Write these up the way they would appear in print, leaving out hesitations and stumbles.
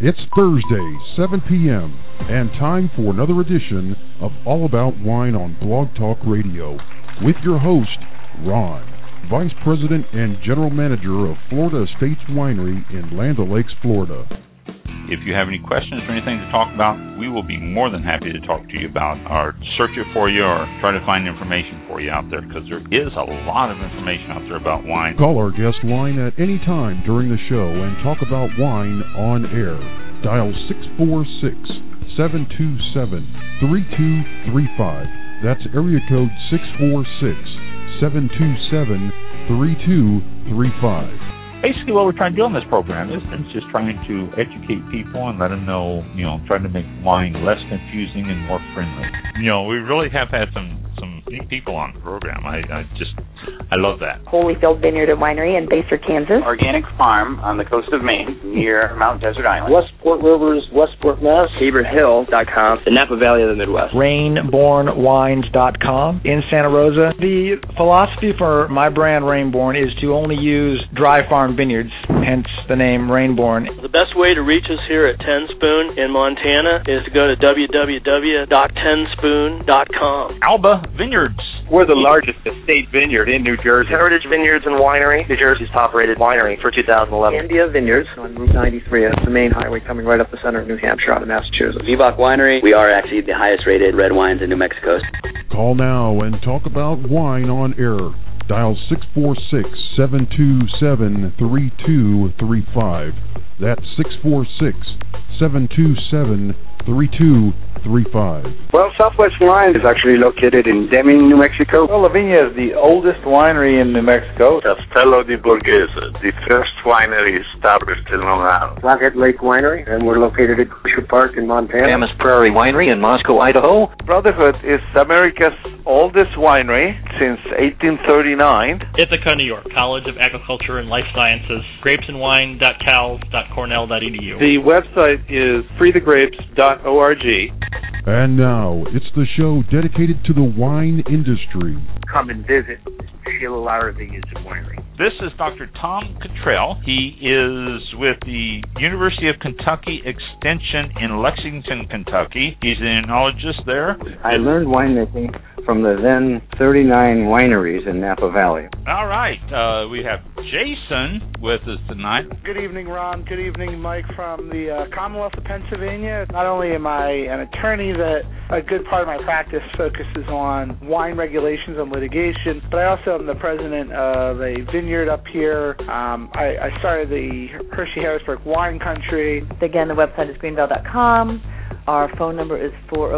It's Thursday, 7 p.m., and time for another edition of All About Wine on Blog Talk Radio with your host, Ron, Vice President and General Manager of Florida Estates Winery in Land O'Lakes, Florida. If you have any questions or anything to talk about, we will be more than happy to talk to you about or search it for you or try to find information for you out there, because there is a lot of information out there about wine. Call our guest line at any time during the show and talk about wine on air. Dial 646-727-3235. That's area code 646-727-3235. Basically, what we're trying to do on this program is just trying to educate people and let them know, trying to make wine less confusing and more friendly. We really have had some neat people on the program. I love that. Holyfield Vineyard and Winery in Baser, Kansas. Organic Farm on the coast of Maine, near Mount Desert Island. Westport Rivers, Westport, Mass. HaverHill.com, the Napa Valley of the Midwest. Rainbornwines.com in Santa Rosa. The philosophy for my brand, Rainborn, is to only use dry farm vineyards, hence the name Rainborn. The best way to reach us here at Ten Spoon in Montana is to go to www.tenspoon.com. Alba Vineyards. We're the largest estate vineyard in New Jersey. Heritage Vineyards and Winery, New Jersey's top-rated winery for 2011. India Vineyards on Route 93. That's the main highway coming right up the center of New Hampshire out of Massachusetts. Vivok Winery. We are actually the highest-rated red wines in New Mexico. Call now and talk about wine on air. Dial 646-727-3235. That's 646-727-3235. Well, Southwest Wine is actually located in Deming, New Mexico. Well, Lavinia is the oldest winery in New Mexico. Castello di Borghese, the first winery established in Long Island. Flathead Lake Winery, and we're located at Glacier Park in Montana. Camas Prairie Winery in Moscow, Idaho. Brotherhood is America's oldest winery since 1839. Ithaca, New York, College of Agriculture and Life Sciences, grapesandwine.cal.cornell.edu. The website is freethegrapes.org. And now, it's the show dedicated to the wine industry. Come and visit Sheila Lauer Vineyards and Winery. This is Dr. Tom Cottrell. He is with the University of Kentucky Extension in Lexington, Kentucky. He's an enologist there. I learned winemaking from the then 39 wineries in Napa Valley. All right. We have Jason with us tonight. Good evening, Ron. Good evening, Mike, from the Commonwealth of Pennsylvania. Not only am I an attorney that a good part of my practice focuses on wine regulations and litigation, but I also am the president of a vineyard up here. I started the Hershey-Harrisburg Wine Country. Again, the website is greenbelt.com. Our phone number is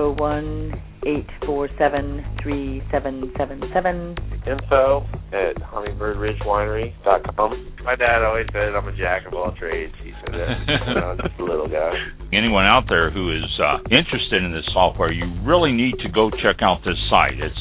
401-847-3777. Info at hummingbirdridgewinery.com. My dad always said I'm a jack of all trades. He said that, just a little guy. Anyone out there who is interested in this software, you really need to go check out this site. It's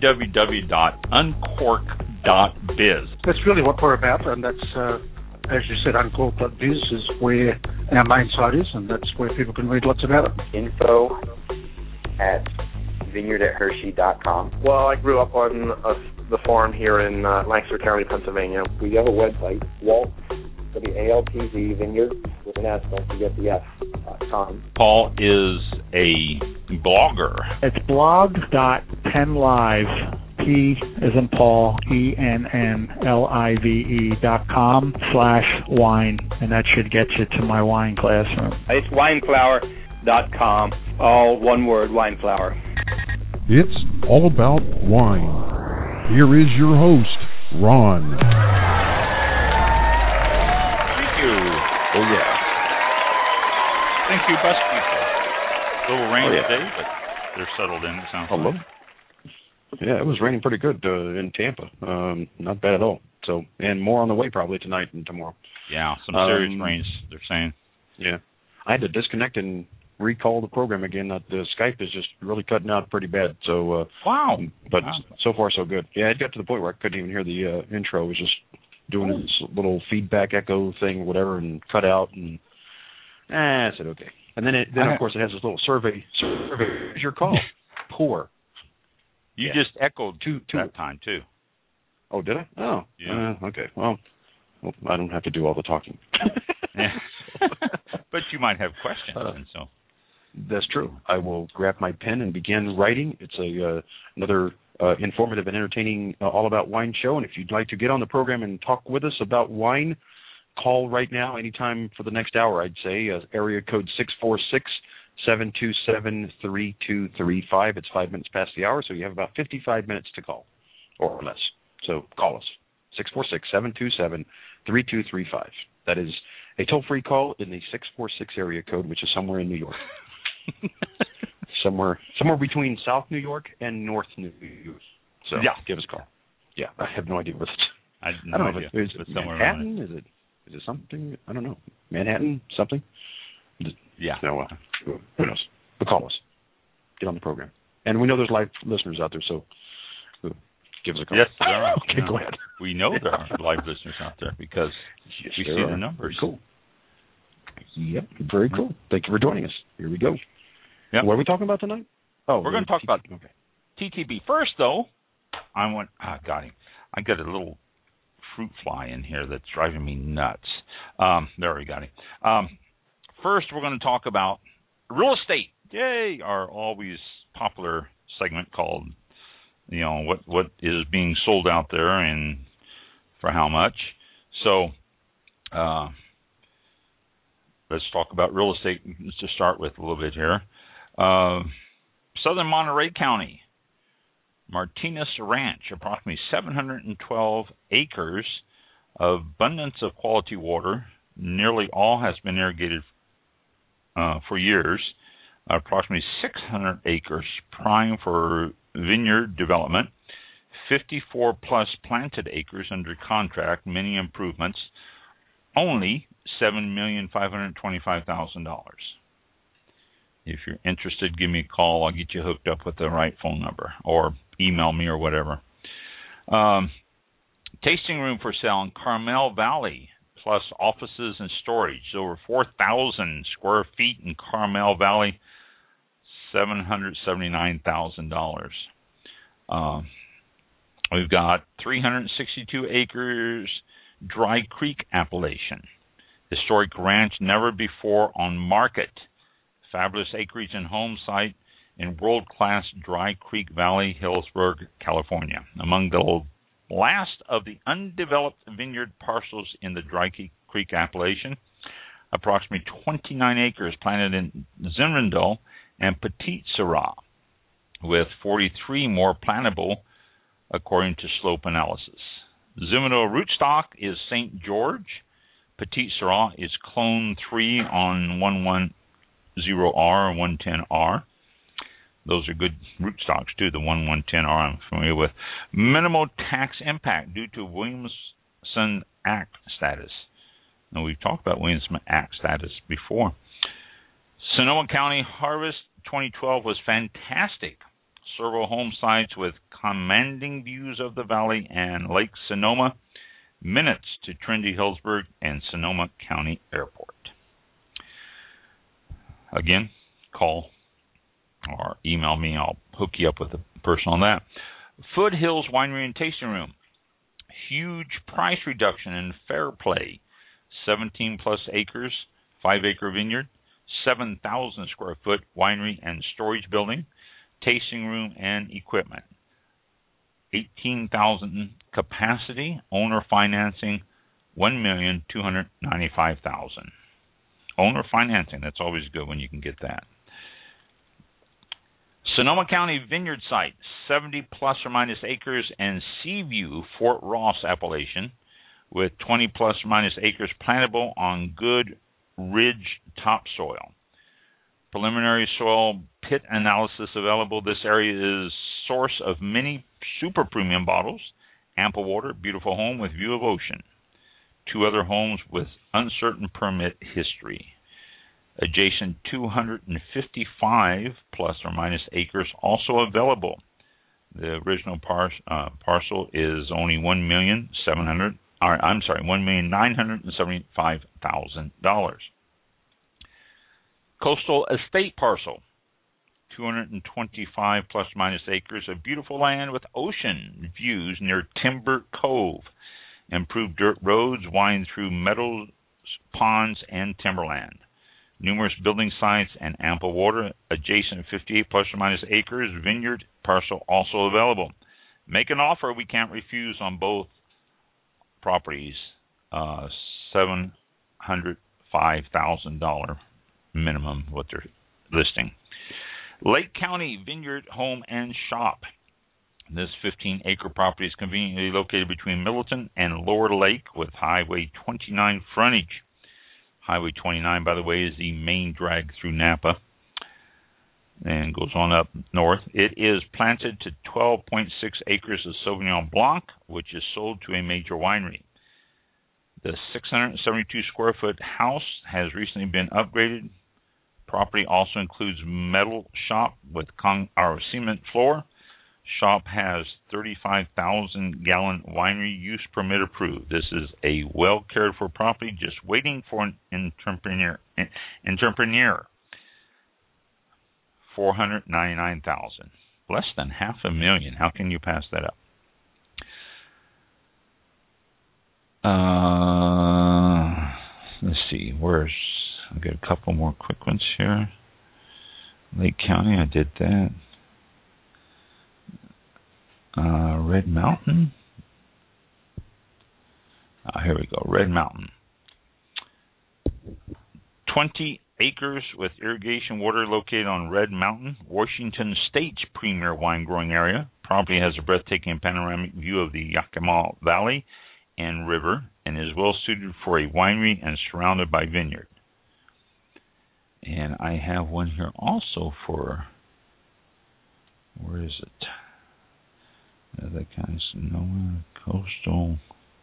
www.uncork.biz. That's really what we're about, and that's, as you said, uncork.biz is where our main site is, and that's where people can read lots about it. Info at vineyard@hershey.com. Well, I grew up on the farm here in Lancaster County, Pennsylvania. We have a website, Walt, W-A-L-T-Z, Vineyard, with an S, don't forget the F.com. Paul is a blogger. It's blog.penlive, P as in Paul, ENNLIVE.com/wine, and that should get you to my wine classroom. It's wineflower.com, all one word, wineflower. It's all about wine. Here is your host, Ron. Thank you. Oh, yeah. Thank you, bus people. A little rain today, but they're settled in, it sounds like. Yeah, it was raining pretty good in Tampa. Not bad at all. So, and more on the way probably tonight and tomorrow. Yeah, some serious rains, they're saying. Yeah. I had to disconnect and recall the program again. The Skype is just really cutting out pretty bad. So wow. But so far so good. Yeah, it got to the point where I couldn't even hear the intro. It was just doing this little feedback echo thing, whatever, and cut out. And I said okay. And then of course it has this little survey. Here's your call. Poor. You just echoed two that time too. Oh, did I? Oh, yeah. Okay. Well, I don't have to do all the talking. Yeah. But you might have questions. And so that's true. I will grab my pen and begin writing. It's another informative and entertaining All About Wine show. And if you'd like to get on the program and talk with us about wine, call right now anytime for the next hour, I'd say. Area code 646-727-3235. It's 5 minutes past the hour, so you have about 55 minutes to call or less. So call us, 646-727-3235. That is a toll-free call in the 646 area code, which is somewhere in New York. somewhere between South New York and North New York. So give us a call. Yeah, I have no idea what it's. I don't know if it's Manhattan. Is it something? I don't know. Manhattan something? Yeah. No, who knows? But call us. Get on the program. And we know there's live listeners out there, so give us a call. Yes, there are. Okay, go ahead. We know there are live listeners out there because we see the numbers. Very cool. Yep, very cool. Thank you for joining us. Here we go. Yep. What are we talking about tonight? Oh, we're going to talk about TTB. First, though, I got him. I got a little fruit fly in here that's driving me nuts. There we got him. First, we're going to talk about real estate. Yay! Our always popular segment called, what is being sold out there and for how much. So, let's talk about real estate to start with a little bit here. Southern Monterey County, Martinez Ranch, approximately 712 acres of abundance of quality water. Nearly all has been irrigated for years. Approximately 600 acres prime for vineyard development. 54 plus planted acres under contract, many improvements. Only $7,525,000. If you're interested, give me a call. I'll get you hooked up with the right phone number or email me or whatever. Tasting room for sale in Carmel Valley, plus offices and storage. Over 4,000 square feet in Carmel Valley, $779,000. We've got 362 acres, Dry Creek Appellation. Historic ranch, never before on market. Fabulous acreage and home site in world-class Dry Creek Valley, Hillsburg, California. Among the last of the undeveloped vineyard parcels in the Dry Creek Appellation, approximately 29 acres planted in Zinfandel and Petite Sirah, with 43 more plantable according to slope analysis. Zinfandel rootstock is St. George. Petite Sirah is clone 3 on 110R and 110R. Those are good rootstocks too, the 110R I'm familiar with. Minimal tax impact due to Williamson Act status. Now, we've talked about Williamson Act status before. Sonoma County harvest 2012 was fantastic. Several home sites with commanding views of the valley and Lake Sonoma, minutes to trendy Hillsburg and Sonoma County Airport. Again, call or email me. I'll hook you up with a person on that. Foothills Winery and Tasting Room. Huge price reduction in Fairplay. 17 plus acres, 5-acre vineyard, 7,000 square foot winery and storage building, tasting room and equipment. 18,000 capacity, owner financing, $1,295,000. Owner financing, that's always good when you can get that. Sonoma County Vineyard Site, 70 plus or minus acres and Seaview, Fort Ross appellation, with 20 plus or minus acres plantable on good ridge topsoil. Preliminary soil pit analysis available. This area is source of many super premium bottles, ample water, beautiful home with view of ocean. 2 other homes with uncertain permit history. Adjacent 255 plus or minus acres also available. The original parcel is only $1,975,000. Coastal Estate Parcel, 225 plus or minus acres of beautiful land with ocean views near Timber Cove. Improved dirt roads wind through meadows, ponds, and timberland. numerous building sites, and ample water. Adjacent 58 plus or minus acres vineyard parcel also available. Make an offer we can't refuse on both properties. $705,000 minimum what they're listing. Lake County Vineyard Home and Shop. This 15-acre property is conveniently located between Middleton and Lower Lake with Highway 29 frontage. Highway 29, by the way, is the main drag through Napa and goes on up north. It is planted to 12.6 acres of Sauvignon Blanc, which is sold to a major winery. The 672-square-foot house has recently been upgraded. Property also includes metal shop with cement floor. Shop has 35,000-gallon winery use permit approved. This is a well-cared-for property just waiting for an entrepreneur. $499,000. Less than $500,000. How can you pass that up? Let's see. I've got a couple more quick ones here. Lake County, I did that. Red Mountain. Here we go. Red Mountain. 20 acres with irrigation water located on Red Mountain, Washington State's premier wine growing area. Property has a breathtaking panoramic view of the Yakima Valley and river and is well suited for a winery and surrounded by vineyard. And I have one here also for, where is it? That kind of Sonoma coastal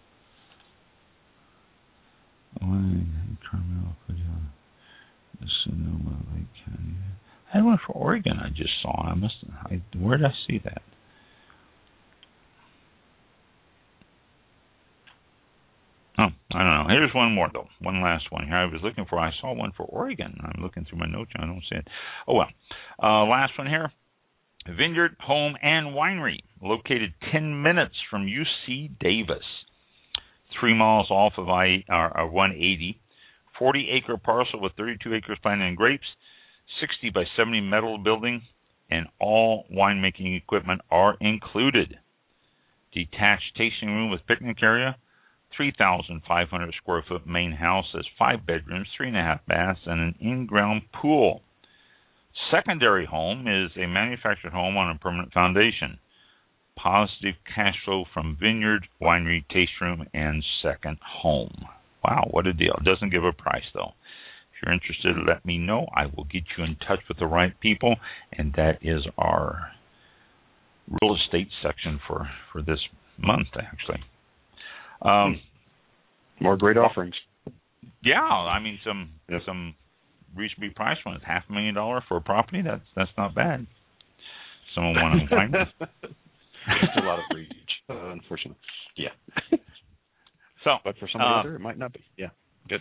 wine, Carmel, Sonoma Lake County. I had one for Oregon. I just saw. Where did I see that? Oh, I don't know. Here's one more though. One last one here. I was looking for. I saw one for Oregon. I'm looking through my notes. I don't see it. Oh well. Last one here. Vineyard Home and Winery, located 10 minutes from UC Davis, 3 miles off of I-180, 40-acre parcel with 32 acres planted in grapes, 60 by 70 metal building, and all winemaking equipment are included. Detached tasting room with picnic area, 3,500 square foot main house has 5 bedrooms, 3.5 baths, and an in-ground pool. Secondary home is a manufactured home on a permanent foundation. Positive cash flow from vineyard, winery, taste room, and second home. Wow, what a deal. It doesn't give a price, though. If you're interested, let me know. I will get you in touch with the right people, and that is our real estate section for this month, actually. More great offerings. Yeah, I mean, some reasonably priced ones. $500,000 for a property, that's not bad. Someone want to find it? It's a lot of reach, unfortunately. Yeah. But for somebody out there, it might not be. Yeah. Good.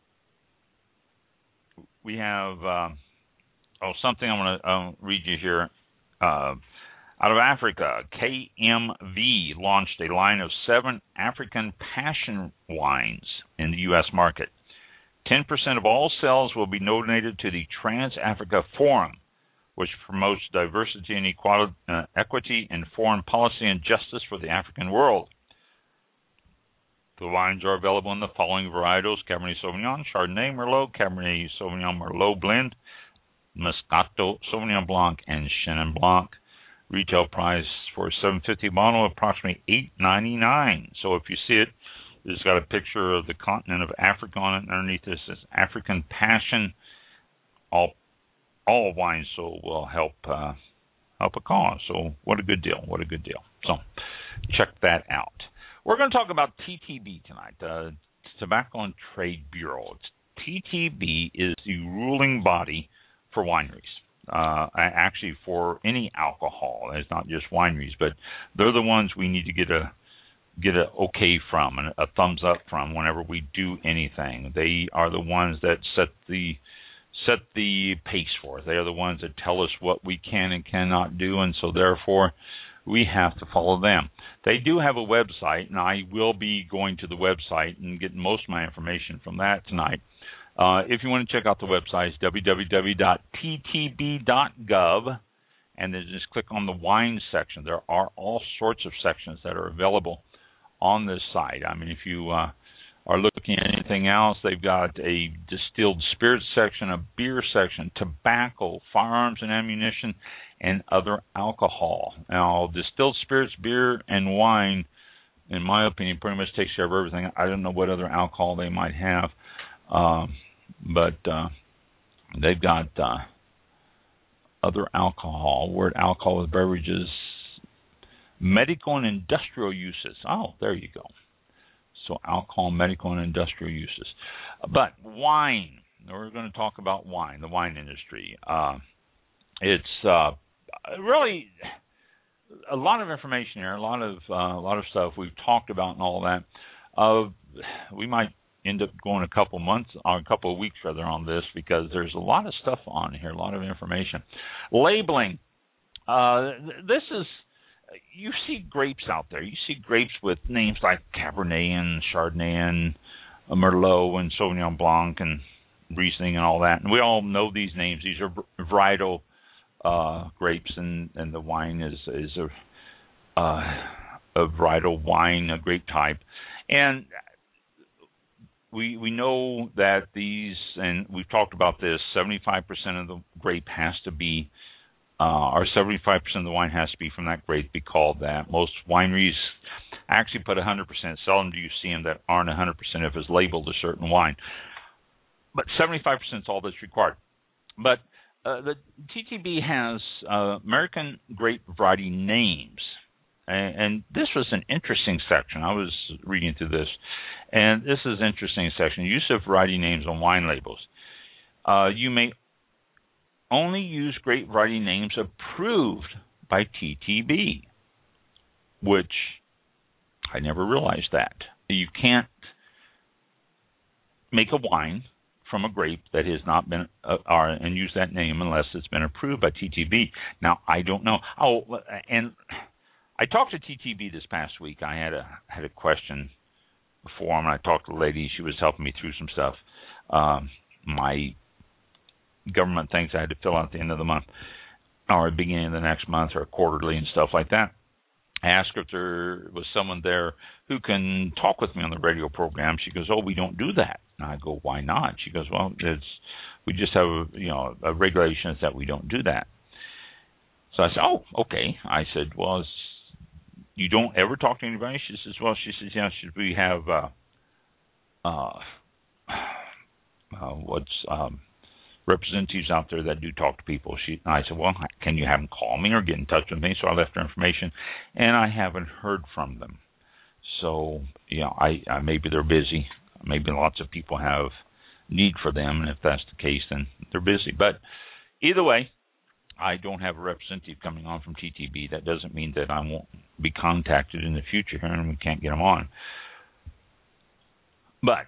We have something I want to read you here. Out of Africa, KMV launched a line of 7 African passion wines in the U.S. market. 10% of all sales will be donated to the Trans-Africa Forum, which promotes diversity and equity in foreign policy and justice for the African world. The wines are available in the following varietals: Cabernet Sauvignon, Chardonnay, Merlot, Cabernet Sauvignon Merlot blend, Moscato, Sauvignon Blanc, and Chenin Blanc. Retail price for $7.50 bottle, approximately $8.99. So if you see it, it's got a picture of the continent of Africa on it, and underneath this is African Passion. All wines so will help a cause. So what a good deal! What a good deal. So check that out. We're going to talk about TTB tonight, the Tobacco and Trade Bureau. TTB is the ruling body for wineries. Actually, for any alcohol, it's not just wineries, but they're the ones we need to get a okay from and a thumbs up from whenever we do anything. They are the ones that set the pace for us. They are the ones that tell us what we can and cannot do, and so therefore we have to follow them. They do have a website, and I will be going to the website and getting most of my information from that tonight. If you want to check out the website, it's www.ttb.gov, and then just click on the wine section. There are all sorts of sections that are available on this site. I mean, if you are looking at anything else, they've got a distilled spirits section, a beer section, tobacco, firearms and ammunition, and other alcohol. Now, distilled spirits, beer, and wine, in my opinion, pretty much takes care of everything. I don't know what other alcohol they might have, but they've got other alcohol. Word alcohol with beverages, medical and industrial uses. Oh, there you go. So alcohol, medical, and industrial uses. But wine, we're going to talk about wine, the wine industry. It's really a lot of information here, a lot of stuff we've talked about and all that. We might end up going a couple of weeks rather on this, because there's a lot of stuff on here, a lot of information. Labeling. This is, you see grapes out there. You see grapes with names like Cabernet and Chardonnay and Merlot and Sauvignon Blanc and Riesling and all that. And we all know these names. These are varietal grapes, and the wine is a varietal wine, a grape type. And we know that these, and we've talked about this, 75% of the grape has to be, or 75% of the wine has to be from that grape to be called that. Most wineries actually put 100%. Seldom do you see them that aren't 100% if it's labeled a certain wine. But 75% is all that's required. But the TTB has American grape variety names. And this was an interesting section. I was reading through this, and this is an interesting section. Use of variety names on wine labels. You may only use grape variety names approved by TTB, which I never realized that. You can't make a wine from a grape that has not been and use that name unless it's been approved by TTB. Now, I don't know. Oh, and I talked to TTB this past week. I had a question before, and I talked to the lady. She was helping me through some stuff. My government things I had to fill out at the end of the month, or at the beginning of the next month, or quarterly and stuff like that. I asked her if there was someone there who can talk with me on the radio program. She goes, "Oh, we don't do that." And I go, "Why not?" She goes, "Well, we just have a regulations that we don't do that." So I said, "Oh, okay." I said, "Well, you don't ever talk to anybody?" She says, "Well," she says, "yeah, should we have representatives out there that do talk to people?" I said, "Well, can you have them call me or get in touch with me?" So I left her information, and I haven't heard from them. So, I maybe they're busy. Maybe lots of people have need for them, and if that's the case, then they're busy. But either way, I don't have a representative coming on from TTB. That doesn't mean that I won't be contacted in the future here and we can't get them on. But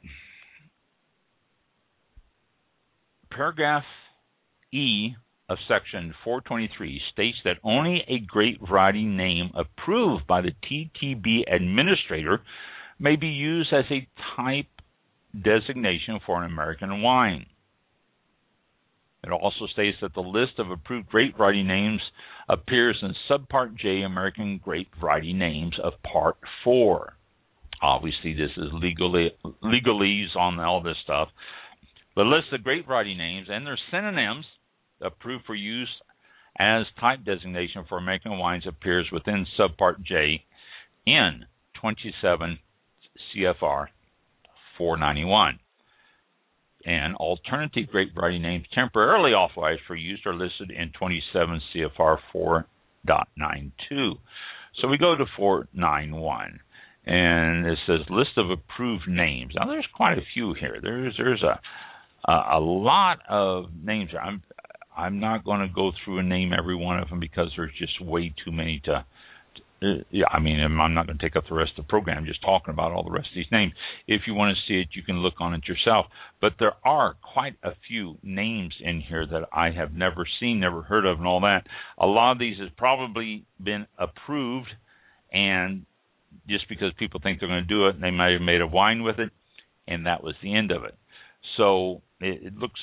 paragraph E of section 423 states that only a grape variety name approved by the TTB administrator may be used as a type designation for an American wine. It also states that the list of approved grape variety names appears in Subpart J, American Grape Variety Names of Part 4. Obviously, this is legalese on all this stuff. The list of grape variety names and their synonyms approved for use as type designation for American wines appears within Subpart J in 27 CFR 491. And alternative grape variety names temporarily authorized for use are listed in 27 CFR 4.92. So we go to 491, and it says list of approved names. Now there's quite a few here. There's a lot of names. I'm not going to go through and name every one of them because there's just way too many to. I'm not going to take up the rest of the program just talking about all the rest of these names. If you want to see it, you can look on it yourself. But there are quite a few names in here that I have never seen, never heard of, and all that. A lot of these has probably been approved, and just because people think they're going to do it, they might have made a wine with it, and that was the end of it. So it looks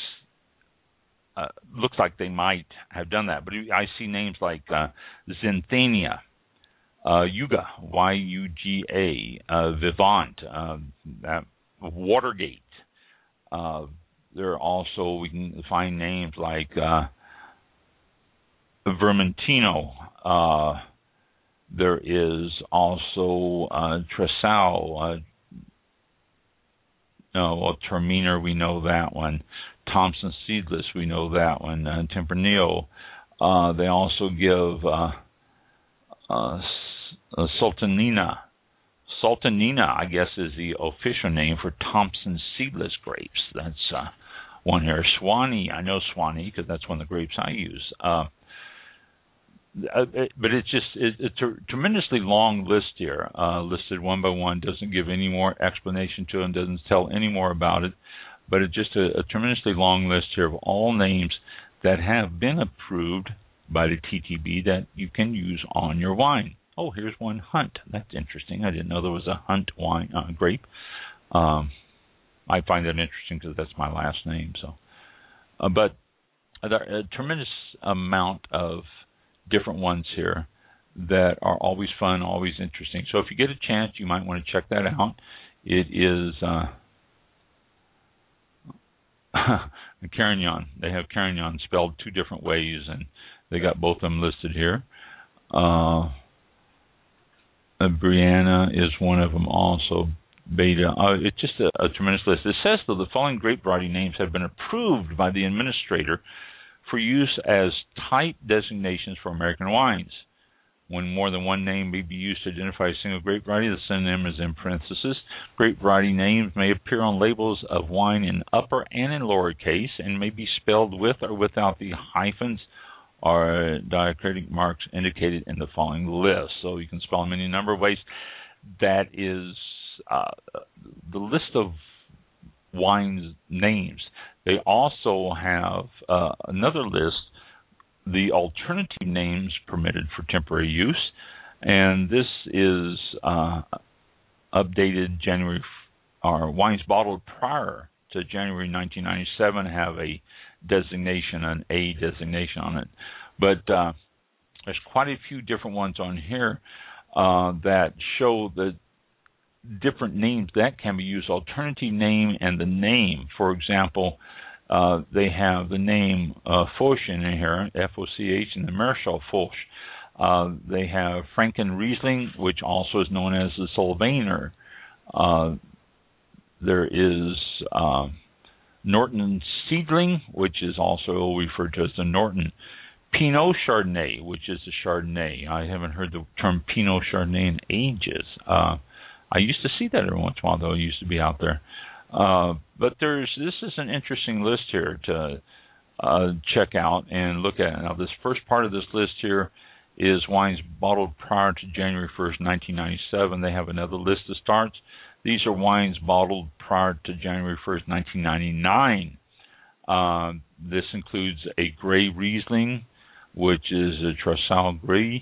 like they might have done that. But I see names like Zinthania, Yuga, Y-U-G-A, Vivant, Watergate. There are also, we can find names like Vermentino. There is also Tresau. Terminer, we know that one. Thompson Seedless, we know that one. Tempranillo. They also give Sultanina. Sultanina, I guess, is the official name for Thompson Seedless grapes. That's one here. Swanee, I know Swanee because that's one of the grapes I use. But it's a tremendously long list here, listed one by one. Doesn't give any more explanation to it, doesn't tell any more about it. But it's just a tremendously long list here of all names that have been approved by the TTB that you can use on your wine. Oh, here's one, Hunt. That's interesting. I didn't know there was a Hunt wine grape. I find that interesting because that's my last name. So, but there are a tremendous amount of different ones here that are always fun, always interesting. So if you get a chance, you might want to check that out. It is Carignan. They have Carignan spelled two different ways, and they got both of them listed here. Brianna is one of them also. Beta. It's just a tremendous list. It says, though, the following grape variety names have been approved by the administrator for use as type designations for American wines. When more than one name may be used to identify a single grape variety, the synonym is in parentheses. Grape variety names may appear on labels of wine in upper and in lowercase and may be spelled with or without the hyphens or diacritic marks indicated in the following list. So you can spell them any number of ways. That is the list of wines names. They also have another list, the alternative names permitted for temporary use, and this is updated January, or wines bottled prior to January 1997 have a designation, an A designation on it. But there's quite a few different ones on here that show the different names that can be used, alternative name and the name. For example, they have the name Foch in here, F-O-C-H, and the Maréchal Foch. They have Franken Riesling, which also is known as the Sylvaner. There is Norton Seedling, which is also referred to as the Norton. Pinot Chardonnay, which is the Chardonnay. I haven't heard the term Pinot Chardonnay in ages. I used to see that every once in a while, though. It used to be out there. But this is an interesting list here to check out and look at. Now, this first part of this list here is wines bottled prior to January 1st, 1997. They have another list that starts. These are wines bottled prior to January 1st, 1999. This includes a Gray Riesling, which is a Tresau Gray,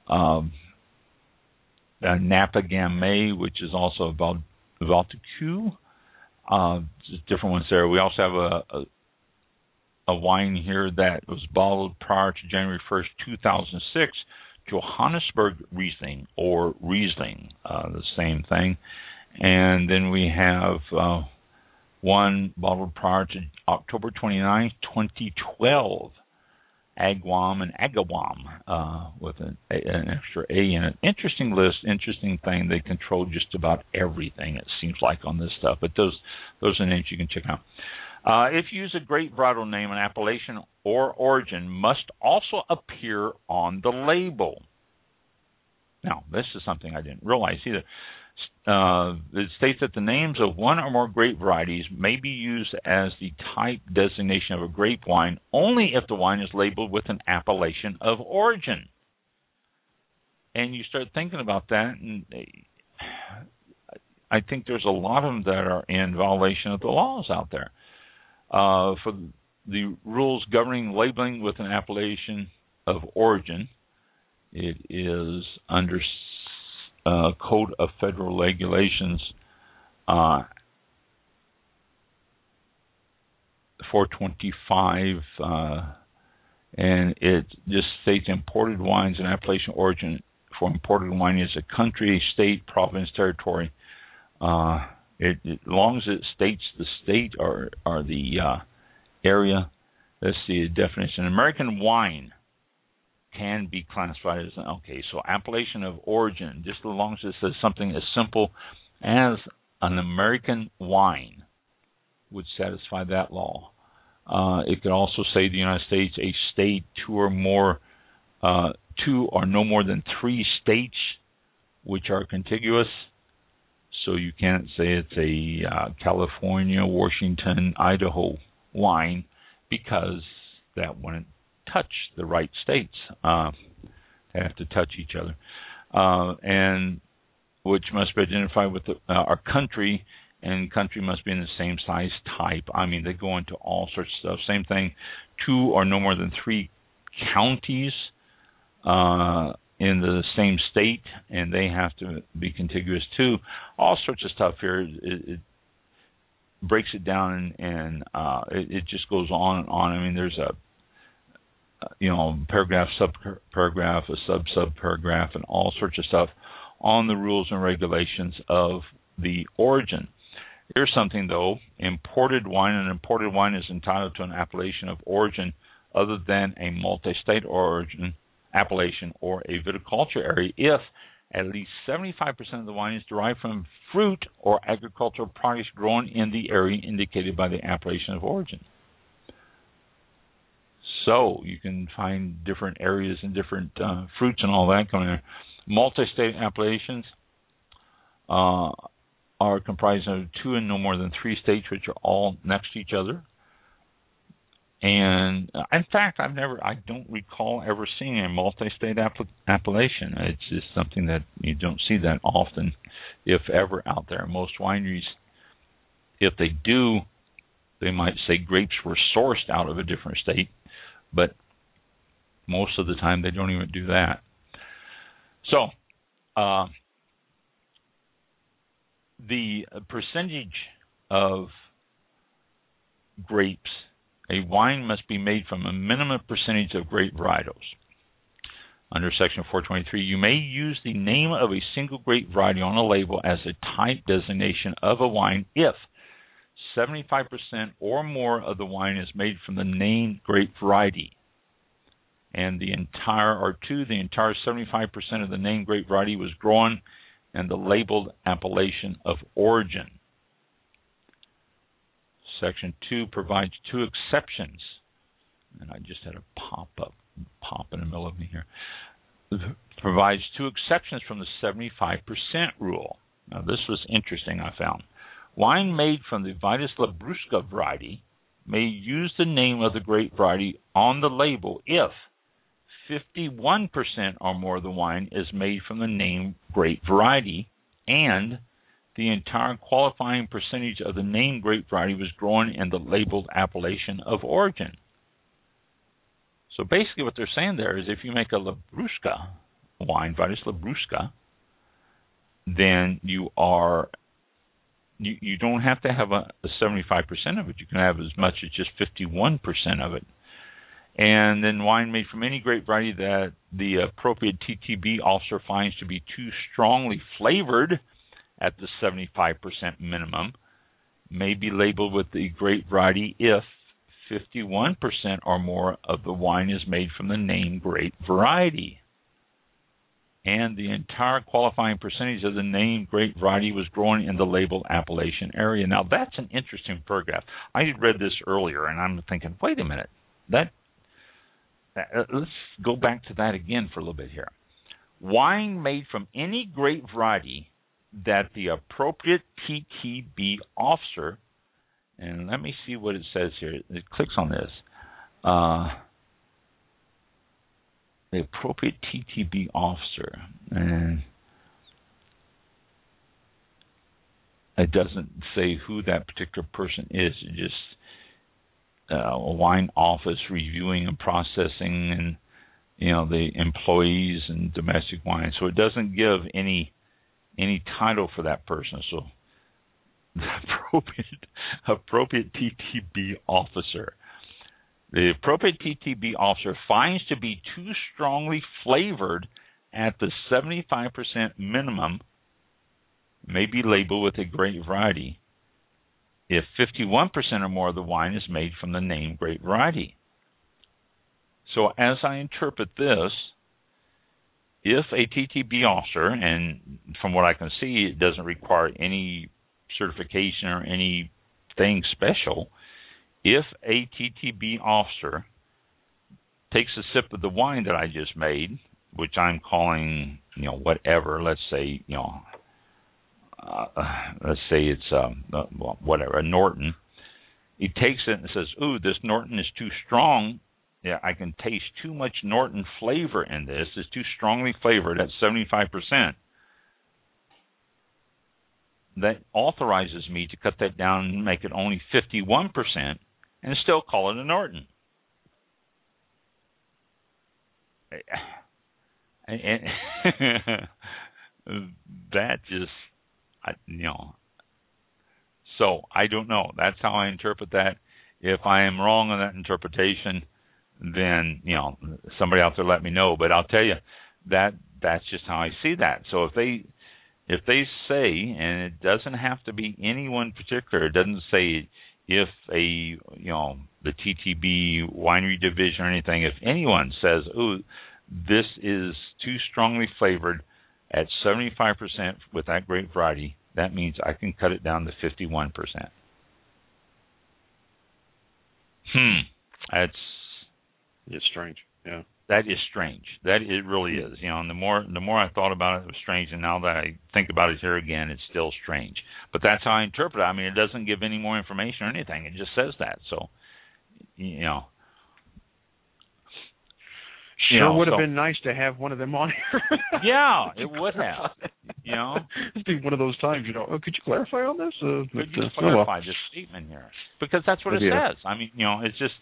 a Napa Gamay, which is also about Valtecu. Just different ones there. We also have a wine here that was bottled prior to January 1st, 2006, Johannesburg Riesling, or Riesling, the same thing. And then we have one bottled prior to October 29th, 2012, Agawam and Agawam, with an extra A in it. Interesting list, interesting thing. They control just about everything, it seems like, on this stuff. But those are names you can check out. If you use a grape varietal name, an appellation or origin must also appear on the label. Now, this is something I didn't realize either. It states that the names of one or more grape varieties may be used as the type designation of a grape wine only if the wine is labeled with an appellation of origin. And you start thinking about that, and I think there's a lot of them that are in violation of the laws out there. For the rules governing labeling with an appellation of origin, it is under Code of Federal Regulations, 425, and it just states imported wines and appellation origin for imported wine is a country, state, province, territory. As long as it states the state or the area. Let's see the definition. American wine can be classified as, okay, so appellation of origin, just as long as it says something as simple as an American wine would satisfy that law. It could also say the United States, a state, two or no more than 3 states which are contiguous. So you can't say it's a California, Washington, Idaho wine, because that wouldn't touch the right states. They have to touch each other. And which must be identified with our country, and country must be in the same size type. I mean, they go into all sorts of stuff. Same thing, 2 or no more than 3 counties in the same state, and they have to be contiguous too. All sorts of stuff here. It breaks it down, and it just goes on and on. I mean, there's a paragraph, sub-paragraph, a sub-paragraph, and all sorts of stuff on the rules and regulations of the origin. Here's something, though. Imported wine. An imported wine is entitled to an appellation of origin other than a multi-state origin appellation or a viticulture area if at least 75% of the wine is derived from fruit or agricultural products grown in the area indicated by the appellation of origin. So you can find different areas and different fruits and all that going there. Multi-state appellations are comprised of 2 and no more than 3 states which are all next to each other. And in fact, I don't recall ever seeing a multi-state appellation. It's just something that you don't see that often, if ever, out there. Most wineries, if they do, they might say grapes were sourced out of a different state, but most of the time they don't even do that. So, the percentage of grapes, a wine must be made from a minimum percentage of grape varietals. Under Section 423, you may use the name of a single grape variety on a label as a type designation of a wine if 75% or more of the wine is made from the named grape variety, and the entire 75% of the named grape variety was grown and the labeled appellation of origin. Section 2 provides 2 exceptions, and I just had a pop in the middle of me here. It provides 2 exceptions from the 75% rule. Now, this was interesting, I found. Wine made from the Vitis Labrusca variety may use the name of the grape variety on the label if 51% or more of the wine is made from the named grape variety, and the entire qualifying percentage of the named grape variety was grown in the labeled appellation of origin. So basically what they're saying there is if you make a Labrusca wine, Vitis Labrusca, then you don't have to have a 75% of it. You can have as much as just 51% of it. And then wine made from any grape variety that the appropriate TTB officer finds to be too strongly flavored at the 75% minimum may be labeled with the grape variety if 51% or more of the wine is made from the named grape variety, and the entire qualifying percentage of the named grape variety was grown in the labeled appellation area. Now, that's an interesting paragraph. I had read this earlier, and I'm thinking, wait a minute. Let's go back to that again for a little bit here. Wine made from any grape variety that the appropriate TTB officer, and let me see what it says here. It clicks on this. The appropriate TTB officer, and it doesn't say who that particular person is. It just a wine office reviewing and processing, and the employees and domestic wine. So it doesn't give any title for that person. So appropriate TTB officer. The appropriate TTB officer finds to be too strongly flavored at the 75% minimum may be labeled with a grape variety if 51% or more of the wine is made from the named grape variety. So as I interpret this, if a TTB officer, and from what I can see, it doesn't require any certification or anything special, if a TTB officer takes a sip of the wine that I just made, which I'm calling, whatever, let's say it's whatever, a Norton. He takes it and says, "Ooh, this Norton is too strong. Yeah, I can taste too much Norton flavor in this. It's too strongly flavored at 75%. That authorizes me to cut that down and make it only 51% and still call it a Norton." And that just, so I don't know. That's how I interpret that. If I am wrong on that interpretation, then, somebody out there let me know. But I'll tell you, that's just how I see that. So if they say, and it doesn't have to be anyone particular, it doesn't say if the TTB winery division or anything, if anyone says, "Ooh, this is too strongly flavored at 75% with that grape variety," that means I can cut it down to 51%. It's strange. Yeah. That is strange. That it really is. And the more I thought about it, it was strange, and now that I think about it here again, it's still strange. But that's how I interpret it. I mean, it doesn't give any more information or anything. It just says that. So, Sure would have been nice to have one of them on here. Yeah, it would have. It'd be one of those times, oh, could you clarify on this? Could you clarify this statement here? Because that's what it says. I mean, it's just,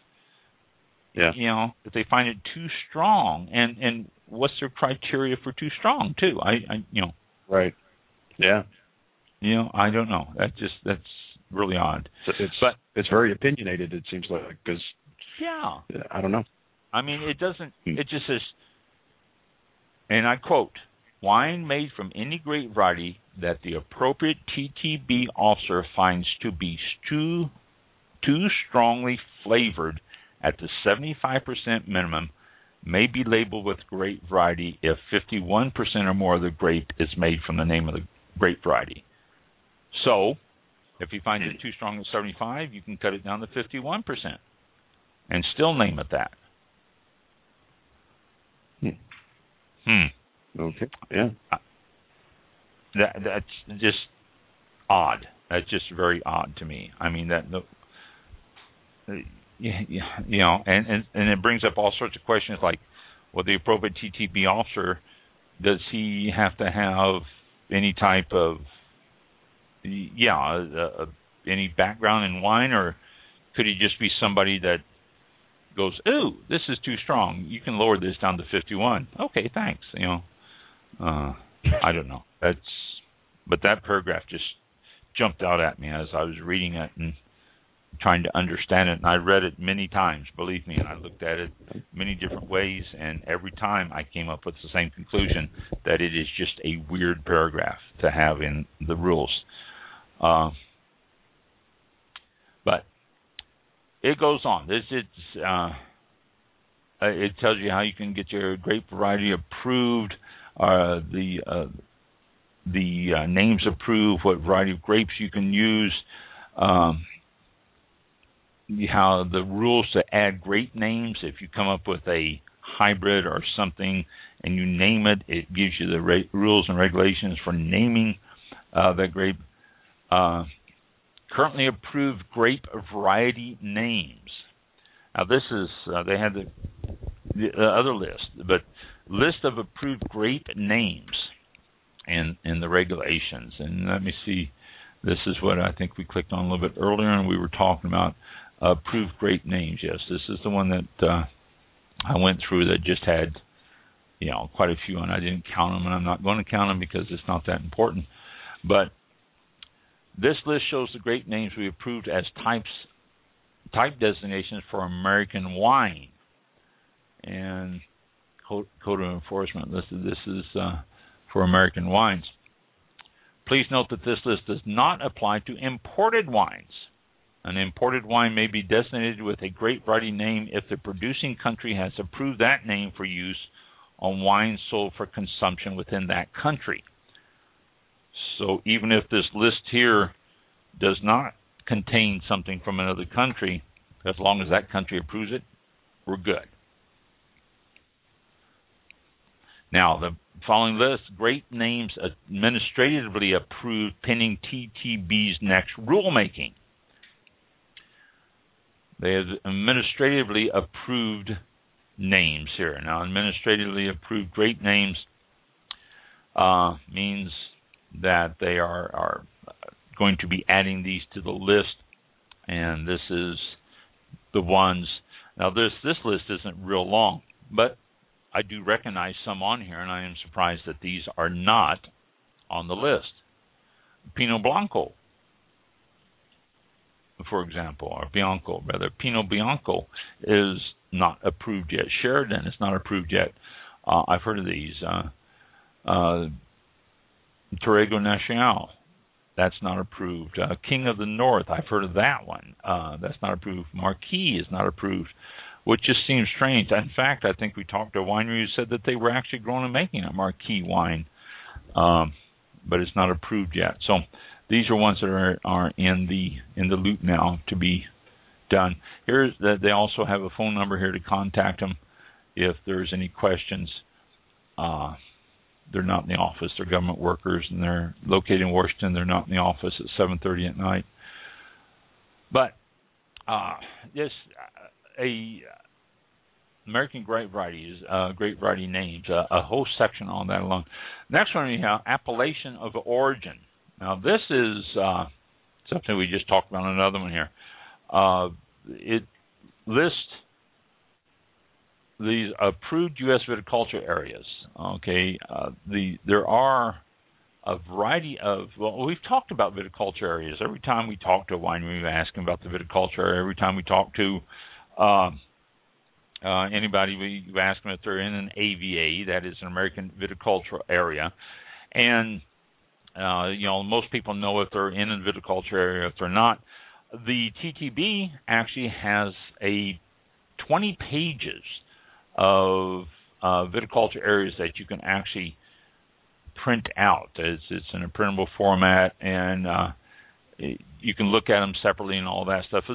if they find it too strong, and what's their criteria for too strong, too? Right. Yeah. I don't know. That's really odd. But it's very opinionated, it seems like, because, I don't know. I mean, it doesn't, it just says, and I quote, "Wine made from any grape variety that the appropriate TTB officer finds to be too strongly flavored at the 75% minimum may be labeled with grape variety if 51% or more of the grape is made from the name of the grape variety." So, if you find it too strong at 75, you can cut it down to 51% and still name it that. Okay. Yeah. That's just odd. That's just very odd to me. I mean, and it brings up all sorts of questions like, well, the appropriate TTB officer, does he have to have any type of any background in wine, or could he just be somebody that goes, "Ooh, this is too strong. You can lower this down to 51. Okay, thanks." I don't know. But that paragraph just jumped out at me as I was reading it and trying to understand it. And I read it many times, believe me, and I looked at it many different ways, and every time I came up with the same conclusion, that it is just a weird paragraph to have in the rules. But it goes on. It tells you how you can get your grape variety approved, the names approved, what variety of grapes you can use, how the rules to add grape names. If you come up with a hybrid or something and you name it, it gives you the rules and regulations for naming the grape. Currently approved grape variety names. Now this is, they had the other list, but list of approved grape names in the regulations. And let me see, this is what I think we clicked on a little bit earlier, and we were talking about approved grape names. Yes, this is the one that I went through that just had, quite a few, and I didn't count them, and I'm not going to count them because it's not that important. But This list shows the grape names we approved as type designations for American wine. And Code of Enforcement listed this is for American wines. Please note that this list does not apply to imported wines. An imported wine may be designated with a grape variety name if the producing country has approved that name for use on wines sold for consumption within that country. So even if this list here does not contain something from another country, as long as that country approves it, we're good. Now, the following list, grape names administratively approved pending TTB's next rulemaking. They have administratively approved names here. Now, administratively approved grape names means that they are going to be adding these to the list, and this is the ones. Now, this list isn't real long, but I do recognize some on here, and I am surprised that these are not on the list. Pinot Blanco, for example, or Bianco, rather. Pinot Bianco is not approved yet. Sheridan is not approved yet. I've heard of these. Torrego Nacional, that's not approved. King of the North, I've heard of that one. That's not approved. Marquis is not approved, which just seems strange. In fact, I think we talked to a winery who said that they were actually growing and making a Marquis wine, but it's not approved yet. So these are ones that are in the loop now to be done. Here's that they also have a phone number here to contact them if there's any questions. They're not in the office. They're government workers, and they're located in Washington. They're not in the office at 7:30 at night. But American grape varieties, grape variety names, a whole section on that alone. Next one we have appellation of origin. Now this is something we just talked about in another one here. It lists these approved U.S. viticulture areas. Okay, there are a variety of, well, we've talked about viticulture areas. Every time we talk to a winery, we ask them about the viticulture area. Every time we talk to anybody, we ask them if they're in an AVA, that is an American viticultural area. And, most people know if they're in a viticulture area, if they're not. The TTB actually has 20 pages of viticulture areas that you can actually print out. It's in a printable format, and you can look at them separately and all that stuff.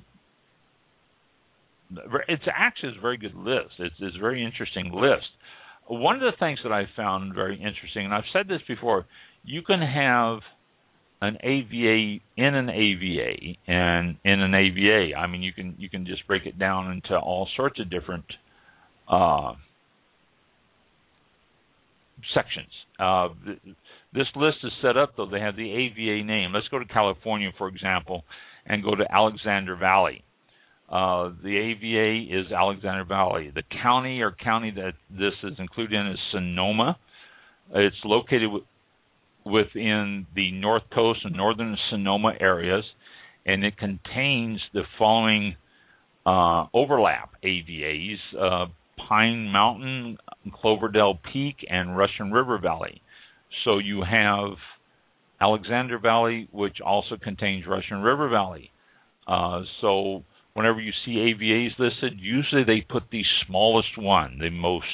It's actually a very good list. It's a very interesting list. One of the things that I found very interesting, and I've said this before, you can have an AVA in an AVA, and in an AVA, I mean, you can just break it down into all sorts of different sections. This list is set up, though. They have the AVA name. Let's go to California, for example, and go to Alexander Valley. The AVA is Alexander Valley. The county that this is included in is Sonoma. It's located within the North Coast and northern Sonoma areas, and it contains the following overlap AVAs: Pine Mountain, Cloverdale Peak, and Russian River Valley. So you have Alexander Valley, which also contains Russian River Valley. So whenever you see AVAs listed, usually they put the smallest one, the most,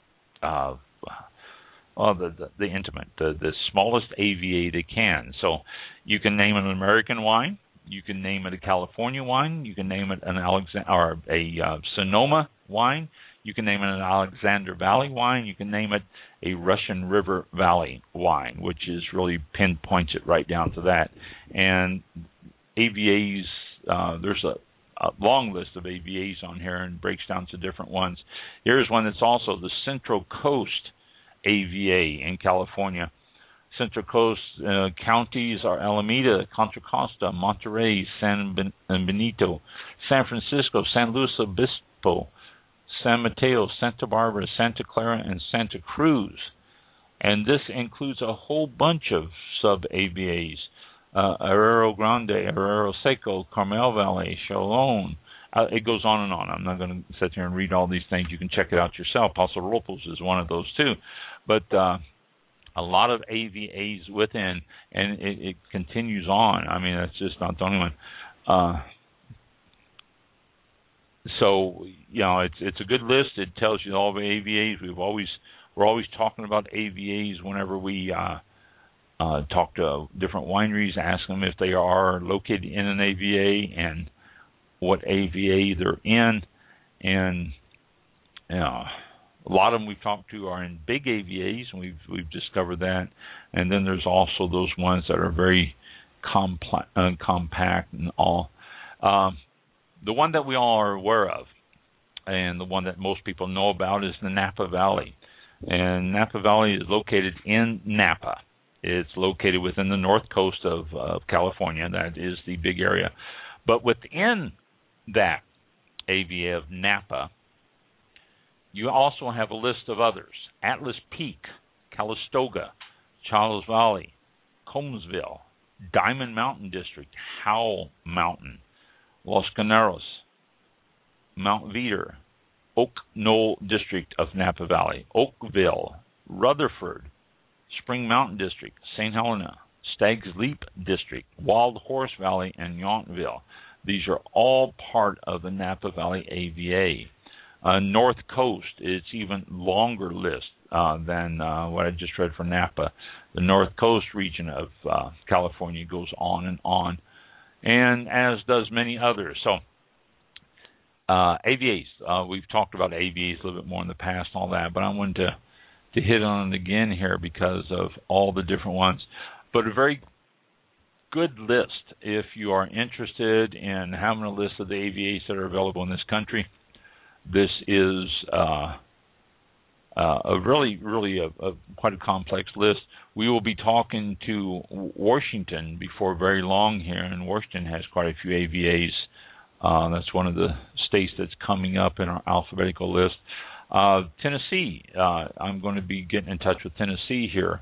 the intimate, the smallest AVA they can. So you can name it an American wine, you can name it a California wine, you can name it an Sonoma wine, you can name it an Alexander Valley wine, you can name it a Russian River Valley wine, which is really pinpoints it right down to that. And AVAs, there's a long list of AVAs on here and breaks down to different ones. Here's one that's also the Central Coast AVA in California. Central Coast counties are Alameda, Contra Costa, Monterey, San Benito, San Francisco, San Luis Obispo, San Mateo, Santa Barbara, Santa Clara, and Santa Cruz. And this includes a whole bunch of sub-AVAs. Arroyo Grande, Arroyo Seco, Carmel Valley, Chalon. It goes on and on. I'm not going to sit here and read all these things. You can check it out yourself. Paso Robles is one of those too. But a lot of AVAs within, and it continues on. I mean, that's just not the only one. So, it's a good list. It tells you all the AVAs. We're always talking about AVAs whenever we talk to different wineries, ask them if they are located in an AVA and what AVA they're in. And a lot of them we've talked to are in big AVAs, and we've discovered that. And then there's also those ones that are very compact and all. The one that we all are aware of, and the one that most people know about, is the Napa Valley. And Napa Valley is located in Napa. It's located within the north coast of California. That is the big area. But within that AVA of Napa, you also have a list of others. Atlas Peak, Calistoga, Charles Valley, Combsville, Diamond Mountain District, Howell Mountain, Los Caneros, Mount Veeder, Oak Knoll District of Napa Valley, Oakville, Rutherford, Spring Mountain District, St. Helena, Stag's Leap District, Wild Horse Valley, and Yountville. These are all part of the Napa Valley AVA. North Coast, it's even longer list than what I just read for Napa. The North Coast region of California goes on, and as does many others. So AVAs, we've talked about AVAs a little bit more in the past and all that, but I wanted to hit on it again here because of all the different ones. But a very good list if you are interested in having a list of the AVAs that are available in this country. This is a really quite a complex list. We will be talking to Washington before very long here, and Washington has quite a few AVAs. That's one of the states that's coming up in our alphabetical list. Tennessee, I'm going to be getting in touch with Tennessee here,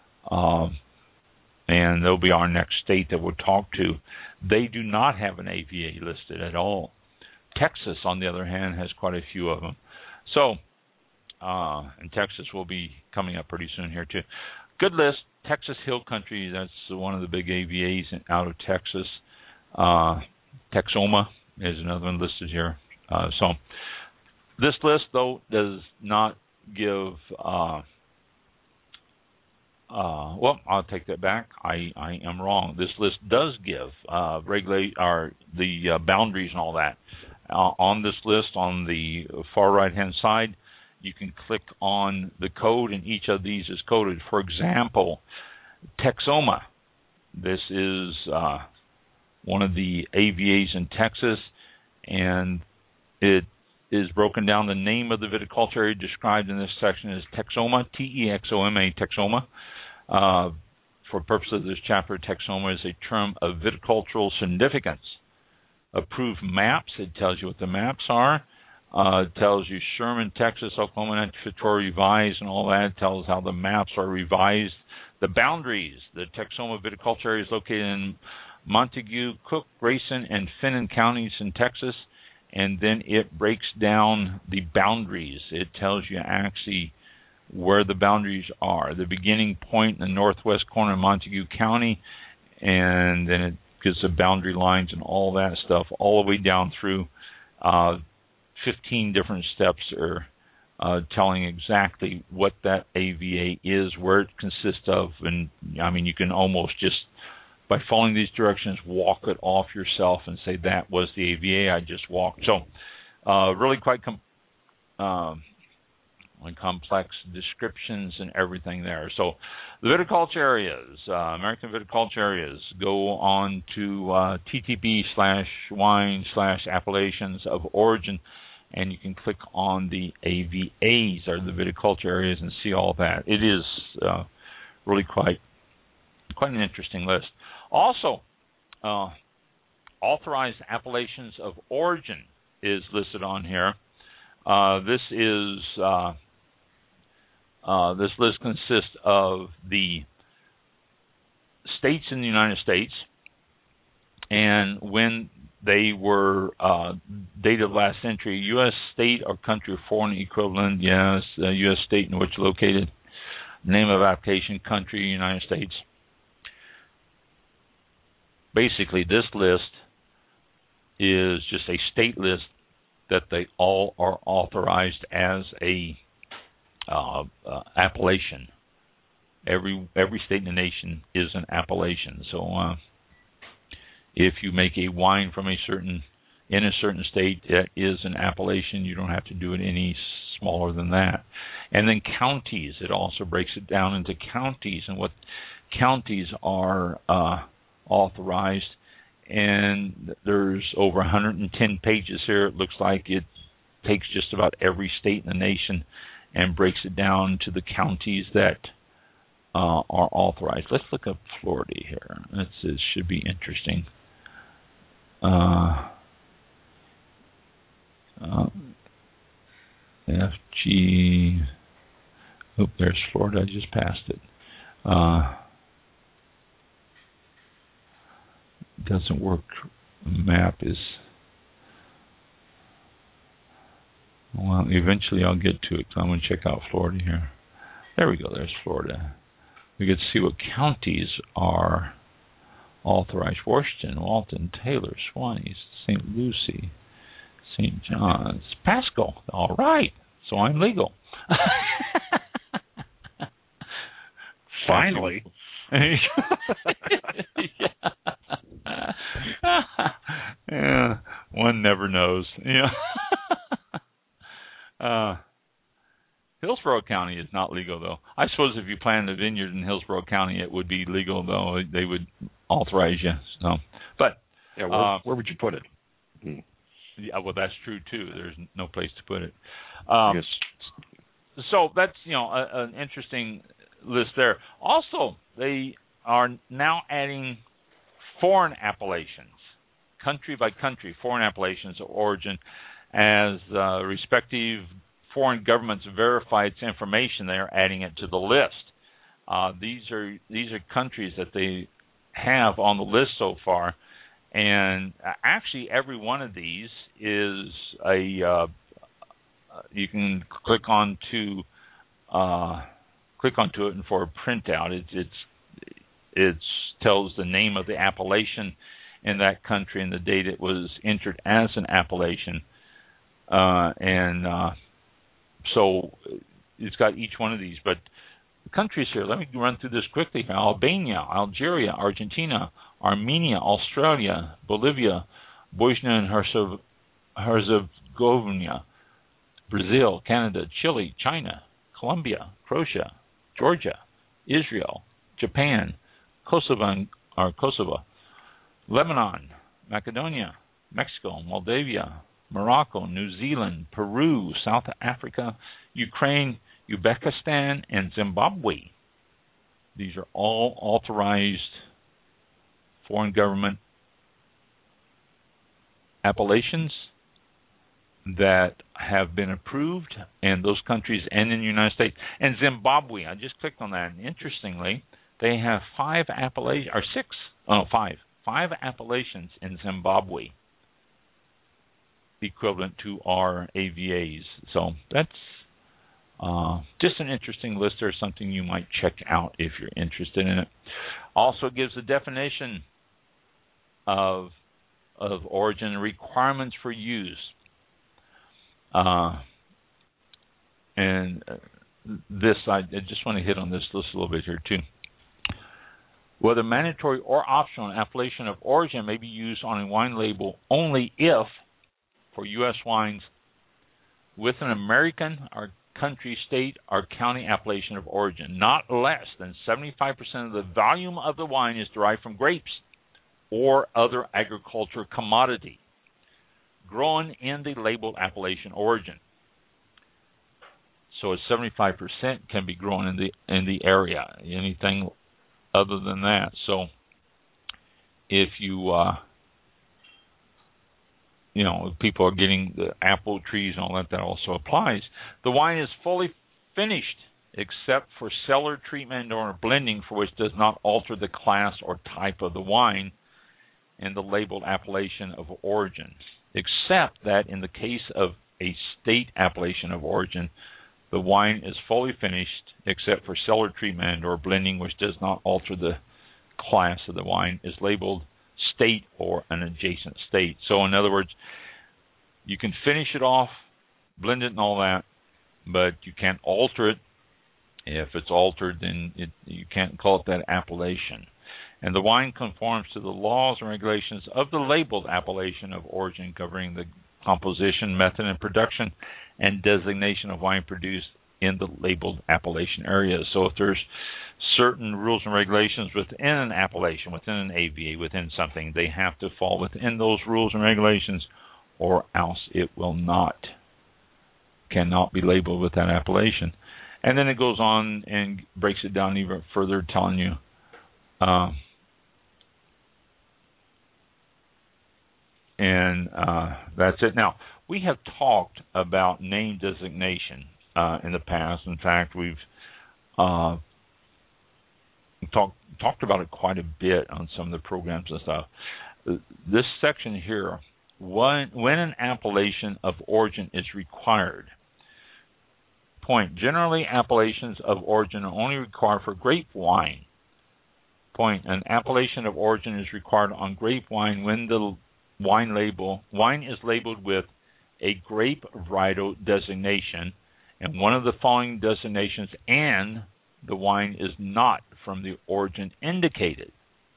and they'll be our next state that we'll talk to. They do not have an AVA listed at all. Texas, on the other hand, has quite a few of them. So, and Texas will be coming up pretty soon here too. Good list. Texas Hill Country, that's one of the big AVAs out of Texas. Texoma is another one listed here. So this list, though, does not give... well, I'll take that back. I am wrong. This list does give the boundaries and all that. On this list, on the far right-hand side, you can click on the code, and each of these is coded. For example, Texoma. This is one of the AVAs in Texas, and it is broken down. The name of the viticulture area described in this section is Texoma, Texoma, Texoma. For purposes of this chapter, Texoma is a term of viticultural significance. Approved maps, it tells you what the maps are. It tells you Sherman, Texas, Oklahoma, Victoria revised, and all that. It tells how the maps are revised. The boundaries. The Texoma viticulture area is located in Montague, Cook, Grayson, and Finan counties in Texas. And then it breaks down the boundaries. It tells you actually where the boundaries are. The beginning point in the northwest corner of Montague County, and then it gives the boundary lines and all that stuff all the way down through 15 different steps are telling exactly what that AVA is, where it consists of, and I mean you can almost just by following these directions walk it off yourself and say that was the AVA I just walked. So really quite complex descriptions and everything there. So the viticulture areas, American viticulture areas, go on to ttb/wine/appellations of origin, and you can click on the AVAs, or the viticulture areas, and see all that. It is really quite an interesting list. Also, authorized appellations of origin is listed on here. This list consists of the states in the United States, and when they were dated last century, U.S. state or country or foreign equivalent, yes, U.S. state in which located, name of application, country, United States. Basically, this list is just a state list that they all are authorized as a appellation. Every state in the nation is an appellation. So if you make a wine from in a certain state, that is an appellation. You don't have to do it any smaller than that. And then counties. It also breaks it down into counties and what counties are authorized. And there's over 110 pages here. It looks like it takes just about every state in the nation and breaks it down to the counties that are authorized. Let's look up Florida here. It should be interesting. FG. Oh, there's Florida. I just passed it. Doesn't work. Map is. Well, eventually I'll get to it. So I'm going to check out Florida here. There we go. There's Florida. We get to see what counties are authorized. Washington, Walton, Taylor, Swanee, St. Lucie, St. John's, Pasco. All right. So I'm legal. Finally. Yeah, one never knows. Yeah. Hillsborough County is not legal, though. I suppose if you planted a vineyard in Hillsborough County, it would be legal, though. They would authorize you. So, but yeah, where would you put it? Yeah, well, that's true too. There's no place to put it. Yes. So that's an interesting list there. Also, they are now adding foreign appellations, country by country, foreign appellations of origin, as respective foreign governments verify its information. They are adding it to the list. These are countries that they have on the list so far, and actually every one of these is a you can click onto it, and for a printout, it tells the name of the appellation in that country and the date it was entered as an appellation, so it's got each one of these. But the countries here, let me run through this quickly. Albania, Algeria, Argentina, Armenia, Australia, Bolivia, Bosnia and Herzegovina, Brazil, Canada, Chile, China, Colombia, Croatia, Georgia, Israel, Japan, Kosovo, Lebanon, Macedonia, Mexico, Moldavia, Morocco, New Zealand, Peru, South Africa, Ukraine, Uzbekistan, and Zimbabwe. These are all authorized foreign government appellations that have been approved in those countries and in the United States. And Zimbabwe, I just clicked on that, and interestingly, they have five appellations in Zimbabwe, equivalent to our AVAs. So that's just an interesting list, or something you might check out if you're interested in it. Also gives a definition of origin and requirements for use. This, I just want to hit on this list a little bit here too. Whether mandatory or optional, an appellation of origin may be used on a wine label only if, for U.S. wines, with an American or country, state, or county appellation of origin, not less than 75% of the volume of the wine is derived from grapes or other agricultural commodity grown in the labeled appellation origin. So 75% can be grown in the area. Anything other than that. So if if people are getting the apple trees and all that, that also applies. The wine is fully finished except for cellar treatment or blending, for which does not alter the class or type of the wine and the labeled appellation of origin, except that in the case of a state appellation of origin, the wine is fully finished, except for cellar treatment or blending, which does not alter the class of the wine, is labeled state or an adjacent state. So in other words, you can finish it off, blend it and all that, but you can't alter it. If it's altered, then you can't call it that appellation. And the wine conforms to the laws and regulations of the labeled appellation of origin, covering the composition, method, and production and designation of wine produced in the labeled appellation area. So if there's certain rules and regulations within an appellation, within an AVA, within something, they have to fall within those rules and regulations, or else it cannot be labeled with that appellation. And then it goes on and breaks it down even further, telling you that's it. Now, we have talked about name designation in the past. In fact, we've talked about it quite a bit on some of the programs and stuff. This section here, when an appellation of origin is required. Point, generally appellations of origin are only required for grape wine. Point, an appellation of origin is required on grape wine when the wine is labeled with a grape varietal designation and one of the following designations, and the wine is not from the origin indicated.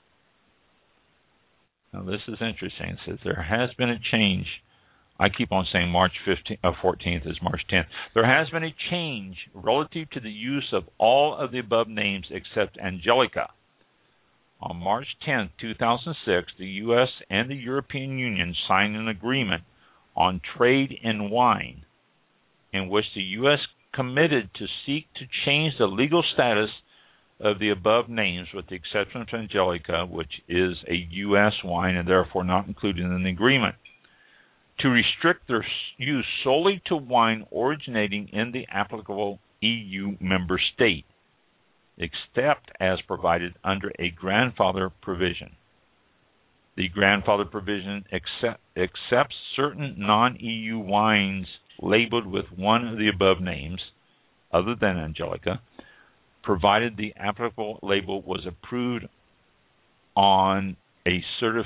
Now this is interesting. It says there has been a change. I keep on saying March 14th is March 10th. There has been a change relative to the use of all of the above names except Angelica. On March 10th, 2006, the U.S. and the European Union signed an agreement on trade in wine, in which the U.S. committed to seek to change the legal status of the above names, with the exception of Angelica, which is a U.S. wine and therefore not included in the agreement, to restrict their use solely to wine originating in the applicable EU member state, except as provided under a grandfather provision. The grandfather provision accepts certain non-EU wines labeled with one of the above names, other than Angelica, provided the applicable label was approved on a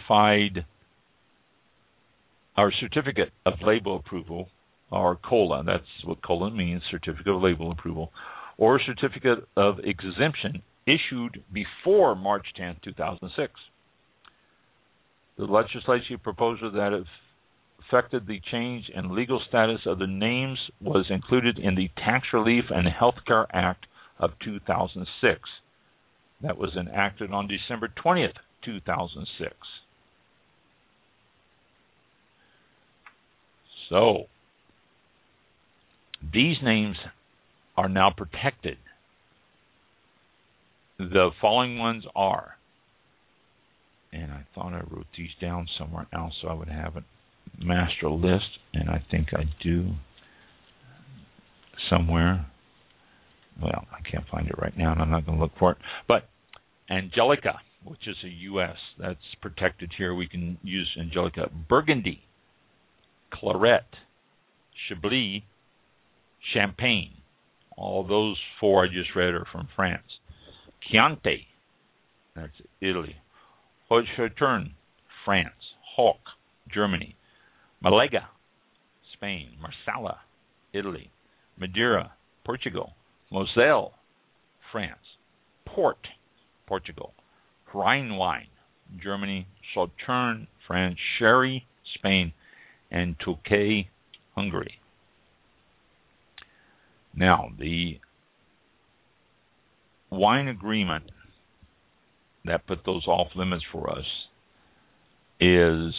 certificate of label approval, or COLA. That's what COLA means, certificate of label approval, or certificate of exemption issued before March 10, 2006. The legislative proposal that affected the change in legal status of the names was included in the Tax Relief and Healthcare Act of 2006. That was enacted on December 20th, 2006. So, these names are now protected. The following ones are, and I thought I wrote these down somewhere else so I would have a master list, and I think I do somewhere. Well, I can't find it right now, and I'm not going to look for it. But Angelica, which is a U.S., that's protected here. We can use Angelica. Burgundy, Claret, Chablis, Champagne. All those four I just read are from France. Chianti, that's Italy. Haut-Sauterne, France. Hock, Germany. Malaga, Spain. Marsala, Italy. Madeira, Portugal. Moselle, France. Port, Portugal. Rhine wine, Germany. Sauterne, France. Sherry, Spain. And Tokay, Hungary. Now, the wine agreement that put those off limits for us is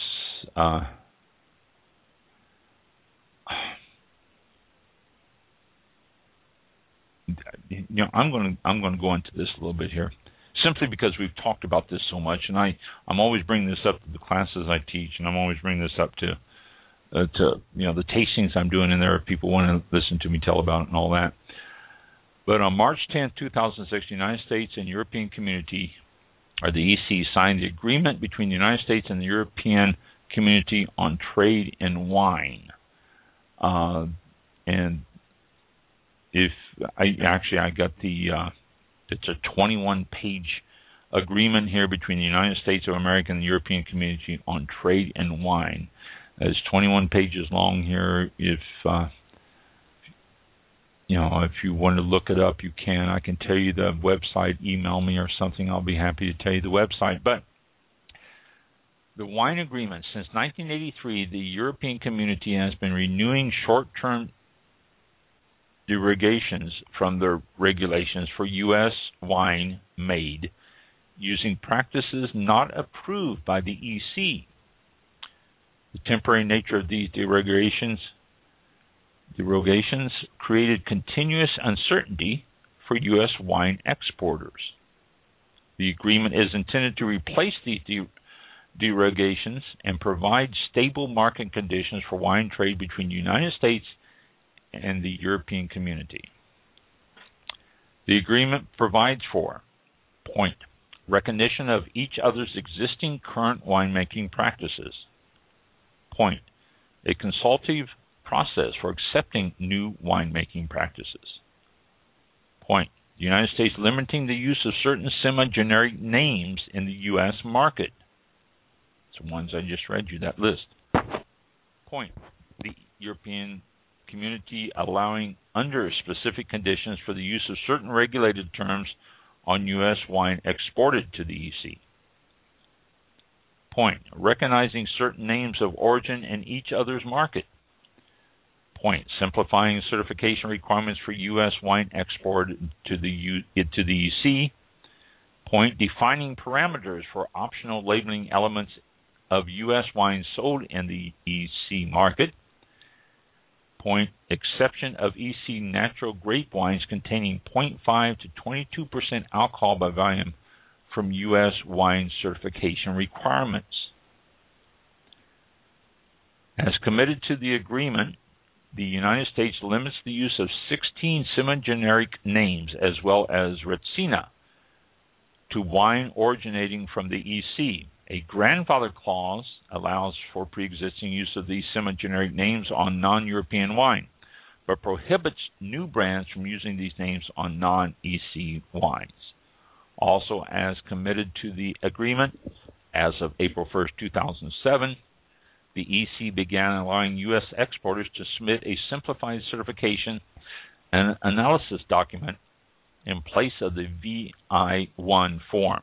I'm going to go into this a little bit here, simply because we've talked about this so much, and I'm always bringing this up to the classes I teach, and I'm always bringing this up to the tastings I'm doing in there if people want to listen to me tell about it and all that. But on March 10, 2006, the United States and European Community, or the EC, signed the agreement between the United States and the European Community on trade in wine. And if I got it's a 21-page agreement here between the United States of America and the European Community on trade in wine. It's 21 pages long here. If you want to look it up, you can. I can tell you the website. Email me or something. I'll be happy to tell you the website. But the wine agreement, since 1983, the European Community has been renewing short-term derogations from the regulations for U.S. wine made using practices not approved by the EC. The temporary nature of these derogations created continuous uncertainty for U.S. wine exporters. The agreement is intended to replace these derogations and provide stable market conditions for wine trade between the United States and the European Community. The agreement provides for, point, recognition of each other's existing current winemaking practices, point, a consultative process for accepting new winemaking practices, point, the United States limiting the use of certain semi-generic names in the U.S. market. It's the ones I just read you, that list. Point, the European Community allowing under specific conditions for the use of certain regulated terms on U.S. wine exported to the EC. Point, recognizing certain names of origin in each other's market. Point, simplifying certification requirements for U.S. wine exported to the EC. Point, defining parameters for optional labeling elements of U.S. wines sold in the EC market. Point, exception of EC natural grape wines containing 0.5 to 22% alcohol by volume from U.S. wine certification requirements. As committed to the agreement, the United States limits the use of 16 semi-generic names as well as Retsina to wine originating from the EC. A grandfather clause allows for pre-existing use of these semi-generic names on non-European wine, but prohibits new brands from using these names on non-EC wines. Also, as committed to the agreement, as of April 1st, 2007, the EC began allowing U.S. exporters to submit a simplified certification and analysis document in place of the VI-1 form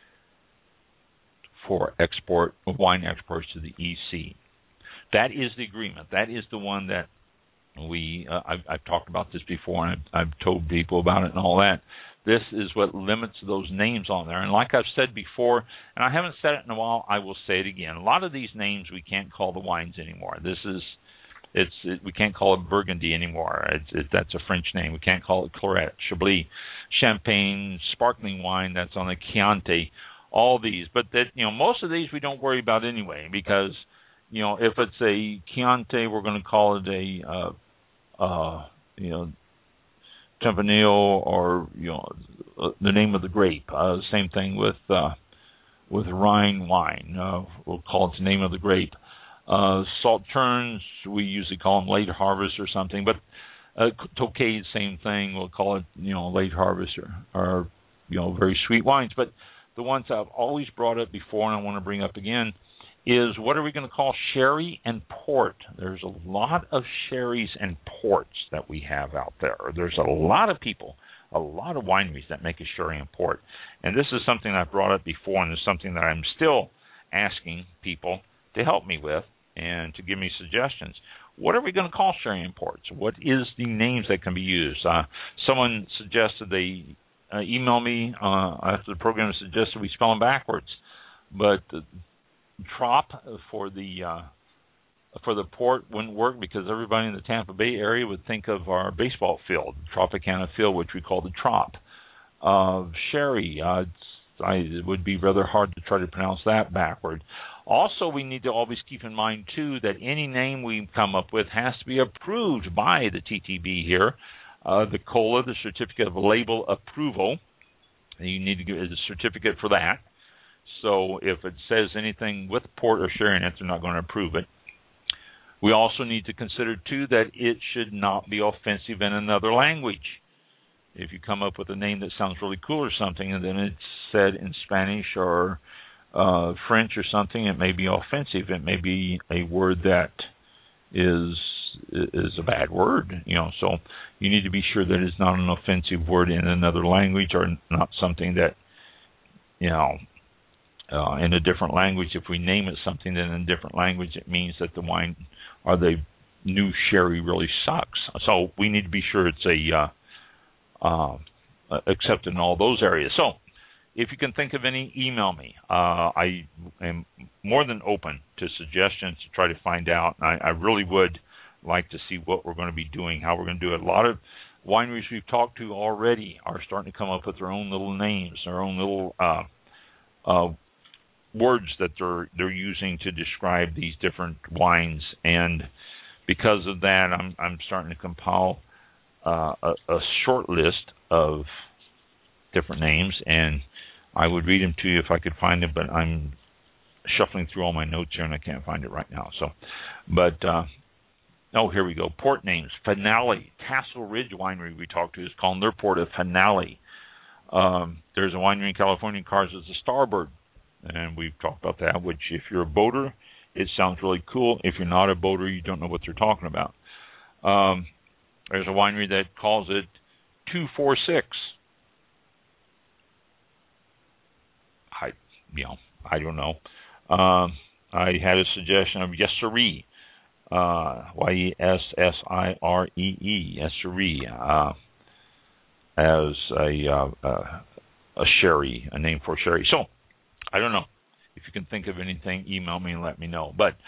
for wine exports to the EC. That is the agreement. That is the one that I've talked about this before, and I've told people about it and all that. This is what limits those names on there. And like I've said before, and I haven't said it in a while, I will say it again. A lot of these names we can't call the wines anymore. We can't call it Burgundy anymore. That's a French name. We can't call it Claret, Chablis, Champagne, sparkling wine. That's on the Chianti. All these, but most of these we don't worry about anyway, because if it's a Chianti, we're going to call it a Tempranillo, or the name of the grape. Same thing with Rhine wine. We'll call it the name of the grape. Sauternes, we usually call them late harvest or something, but Tokay, same thing. We'll call it late harvest or very sweet wines. But the ones I've always brought up before and I want to bring up again is, what are we going to call sherry and port? There's a lot of sherries and ports that we have out there. There's a lot of people, a lot of wineries that make a sherry and port. And this is something I've brought up before, and it's something that I'm still asking people to help me with and to give me suggestions. What are we going to call sherry and ports? What is the names that can be used? Someone suggested they email me after the program, suggested we spell them backwards, but Trop for the port wouldn't work, because everybody in the Tampa Bay area would think of our baseball field, Tropicana Field, which we call the Trop. Sherry, it would be rather hard to try to pronounce that backward. Also, we need to always keep in mind, too, that any name we come up with has to be approved by the TTB here. The COLA, the Certificate of Label Approval, and you need to get a certificate for that. So if it says anything with port or sherry in it, they're not going to approve it. We also need to consider, too, that it should not be offensive in another language. If you come up with a name that sounds really cool or something, and then it's said in Spanish or French or something, it may be offensive. It may be a word that is a bad word, So you need to be sure that it's not an offensive word in another language, or not something that, in a different language. If we name it something then in a different language, it means that the wine or the new sherry really sucks. So we need to be sure it's accepted in all those areas. So if you can think of any, email me. I am more than open to suggestions to try to find out. I really would like to see what we're going to be doing, how we're going to do it. A lot of wineries we've talked to already are starting to come up with their own little names, their own little words that they're using to describe these different wines, and because of that, I'm starting to compile a short list of different names, and I would read them to you if I could find them, but I'm shuffling through all my notes here and I can't find it right now. Here we go. Port names. Finale. Castle Ridge Winery we talked to is calling their port a Finale. There's a winery in California that calls it the Starboard, and we've talked about that, which if you're a boater, it sounds really cool. If you're not a boater, you don't know what they're talking about. There's a winery that calls it 246. I don't know. I had a suggestion of Yes Siree, Yessiree, Yes Siree, as a sherry, a name for sherry. So I don't know. If you can think of anything, email me and let me know. But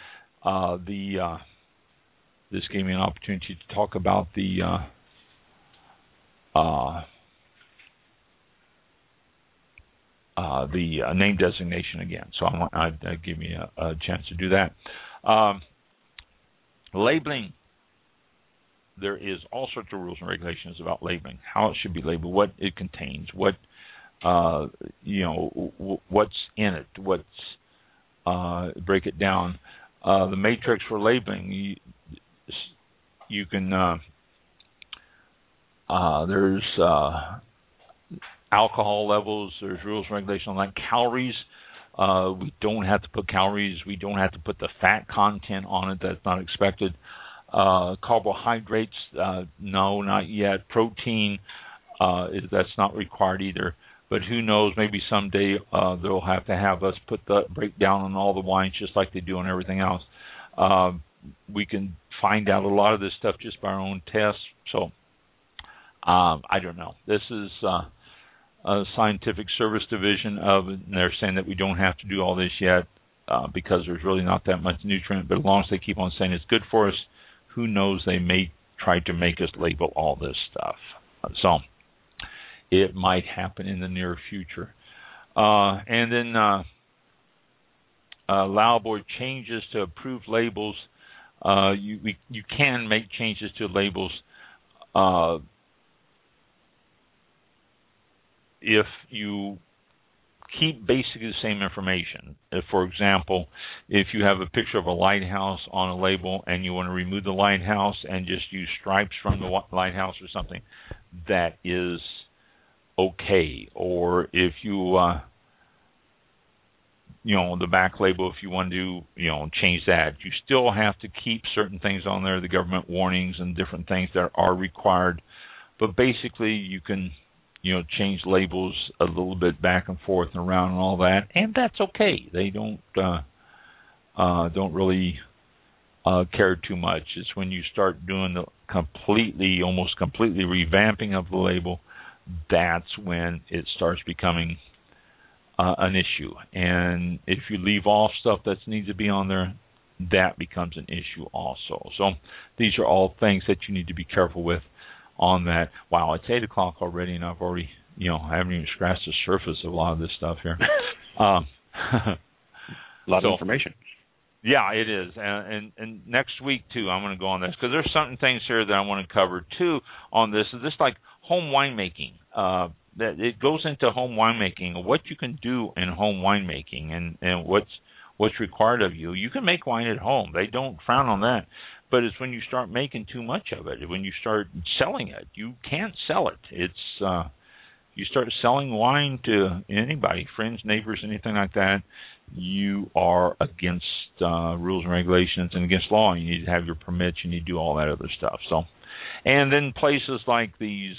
this gave me an opportunity to talk about the name designation again. So I'd give me a chance to do that. Labeling. There is all sorts of rules and regulations about labeling, how it should be labeled, what it contains, what what's in it, break it down. The matrix for labeling, you can there's alcohol levels, there's rules and regulations on that. Calories, we don't have to put calories, we don't have to put the fat content on it, that's not expected. Carbohydrates, no, not yet. Protein, that's not required either. But who knows, maybe someday they'll have to have us put the breakdown on all the wines just like they do on everything else. We can find out a lot of this stuff just by our own tests. So I don't know. This is a scientific service division of it, and they're saying that we don't have to do all this yet because there's really not that much nutrient. But as long as they keep on saying it's good for us, who knows, they may try to make us label all this stuff. So it might happen in the near future. And then allowable changes to approved labels. You can make changes to labels if you keep basically the same information. For example, if you have a picture of a lighthouse on a label and you want to remove the lighthouse and just use stripes from the lighthouse or something, that is okay. Or if you, the back label, if you want to, change that, you still have to keep certain things on there, the government warnings and different things that are required. But basically, you can change labels a little bit back and forth and around and all that, and that's okay. They don't really care too much. It's when you start doing the almost completely revamping of the label, that's when it starts becoming an issue. And if you leave off stuff that needs to be on there, that becomes an issue also. So these are all things that you need to be careful with on that. Wow, it's 8 o'clock already, and I've already, I haven't even scratched the surface of a lot of this stuff here. A lot of information. Yeah, it is. And next week, too, I'm going to go on this because there's certain things here that I want to cover, too, on this. Is this like home winemaking? That it goes into home winemaking, what you can do in home winemaking and what's required of you. You can make wine at home. They don't frown on that. But it's when you start making too much of it, when you start selling it, you can't sell it. It's you start selling wine to anybody, friends, neighbors, anything like that, you are against rules and regulations and against law. You need to have your permits. You need to do all that other stuff. So, and then places like these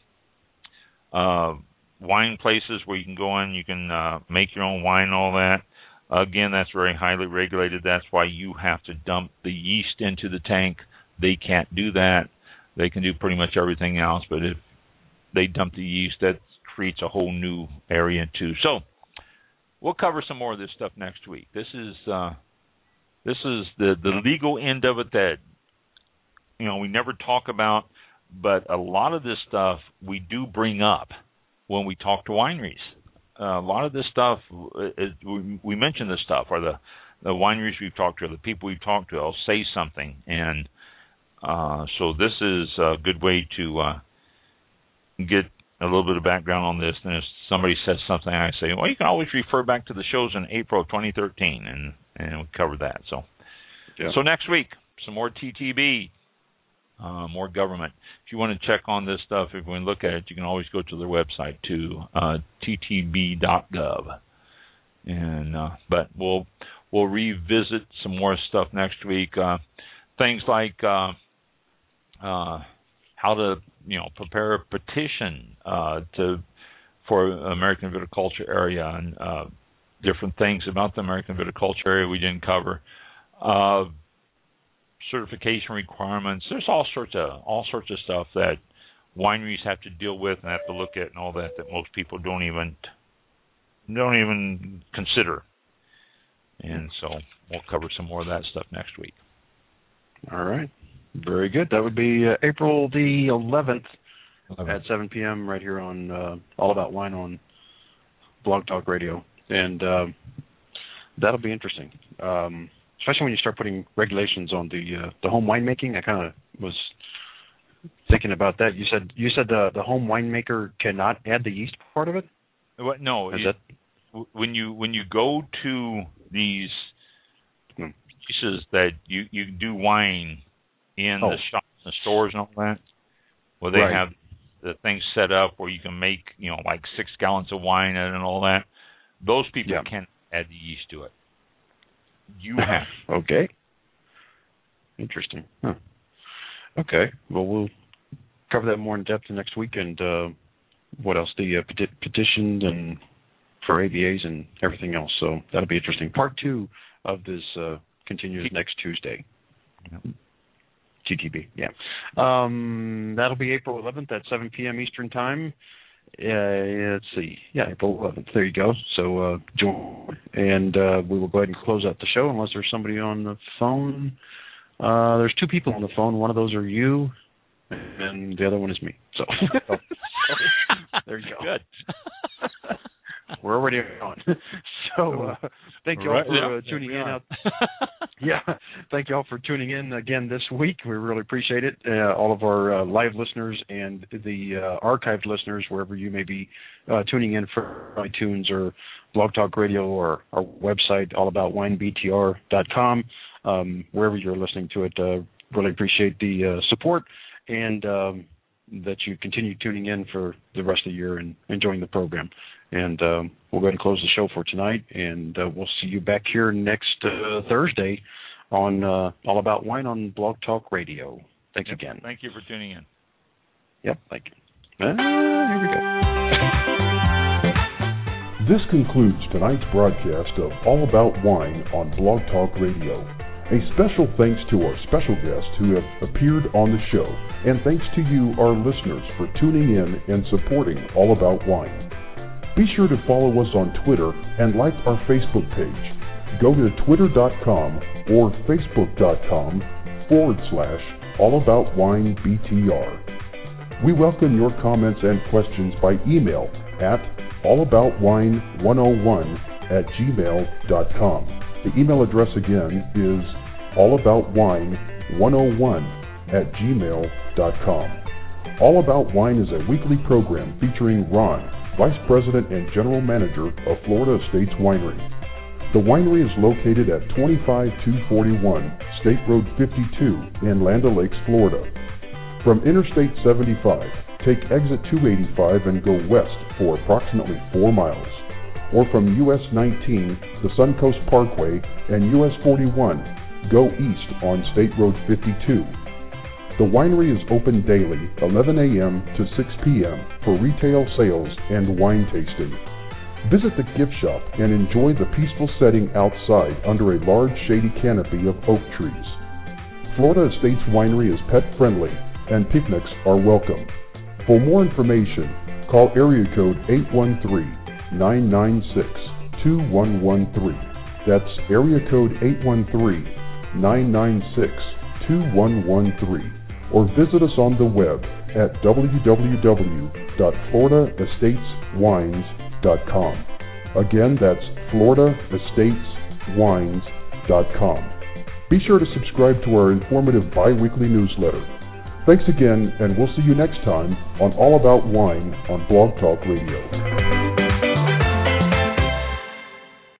wine places where you can go in, you can make your own wine and all that. Again, that's very highly regulated. That's why you have to dump the yeast into the tank. They can't do that. They can do pretty much everything else, but if they dump the yeast, that creates a whole new area too. So we'll cover some more of this stuff next week. This is the legal end of it that we never talk about, but a lot of this stuff we do bring up when we talk to wineries. A lot of this stuff, we mention this stuff, or the wineries we've talked to, or the people we've talked to, will say something. And so this is a good way to get a little bit of background on this. And if somebody says something, I say, well, you can always refer back to the shows in April of 2013, and we cover that. So, So next week, some more TTB. More government. If you want to check on this stuff, if you want to look at it, you can always go to their website too, ttb.gov. And but we'll revisit some more stuff next week. Things like how to prepare a petition for American Viticulture Area, and different things about the American Viticulture Area we didn't cover. Certification requirements. There's all sorts of stuff that wineries have to deal with and have to look at, and all that most people don't even consider. And so we'll cover some more of that stuff next week. All right, very good. That would be April the 11th at 7 p.m. right here on All About Wine on Blog Talk Radio, and that'll be interesting. Especially when you start putting regulations on the home winemaking. I kind of was thinking about that. You said the home winemaker cannot add the yeast part of it? What? No. When you go to these places that you do wine in the shops and stores and all that, where they have the things set up where you can make like 6 gallons of wine and all that, those people can't add the yeast to it. You have. Okay. Interesting. Huh. Okay. Well, we'll cover that more in depth next week. And what else? The petitions and for AVAs and everything else. So that'll be interesting. Part 2 of this continues next Tuesday. TTB. Yeah. That'll be April 11th at 7 p.m. Eastern Time. Let's see. Yeah, April 11th. There you go. So join, and we will go ahead and close out the show unless there's somebody on the phone. There's 2 people on the phone. One of those are you, and the other one is me. So there you go. Good. We're already on. So thank you all for tuning in. Thank you all for tuning in again this week. We really appreciate it. All of our live listeners and the archived listeners, wherever you may be tuning in for iTunes or Blog Talk Radio or our website, allaboutwinebtr.com, wherever you're listening to it. Really appreciate the support and that you continue tuning in for the rest of the year and enjoying the program. And we'll go ahead and close the show for tonight, and we'll see you back here next Thursday on All About Wine on Blog Talk Radio. Thanks again. Thank you for tuning in. Yep, thank you. Here we go. This concludes tonight's broadcast of All About Wine on Blog Talk Radio. A special thanks to our special guests who have appeared on the show, and thanks to you, our listeners, for tuning in and supporting All About Wine. Be sure to follow us on Twitter and like our Facebook page. Go to twitter.com or facebook.com/allaboutwinebtr. We welcome your comments and questions by email at allaboutwine101@gmail.com. The email address again is allaboutwine101@gmail.com. All About Wine is a weekly program featuring Ron, Vice President and General Manager of Florida Estates Winery. The winery is located at 25241 State Road 52 in Land O'Lakes, Florida. From Interstate 75, take exit 285 and go west for approximately 4 miles. Or from US 19, the Suncoast Parkway, and US 41, go east on State Road 52. The winery is open daily, 11 a.m. to 6 p.m. for retail sales and wine tasting. Visit the gift shop and enjoy the peaceful setting outside under a large shady canopy of oak trees. Florida Estates Winery is pet friendly and picnics are welcome. For more information, call area code 813-996-2113. That's area code 813-996-2113. Or visit us on the web at www.floridaestateswines.com. Again, that's floridaestateswines.com. Be sure to subscribe to our informative bi-weekly newsletter. Thanks again, and we'll see you next time on All About Wine on Blog Talk Radio.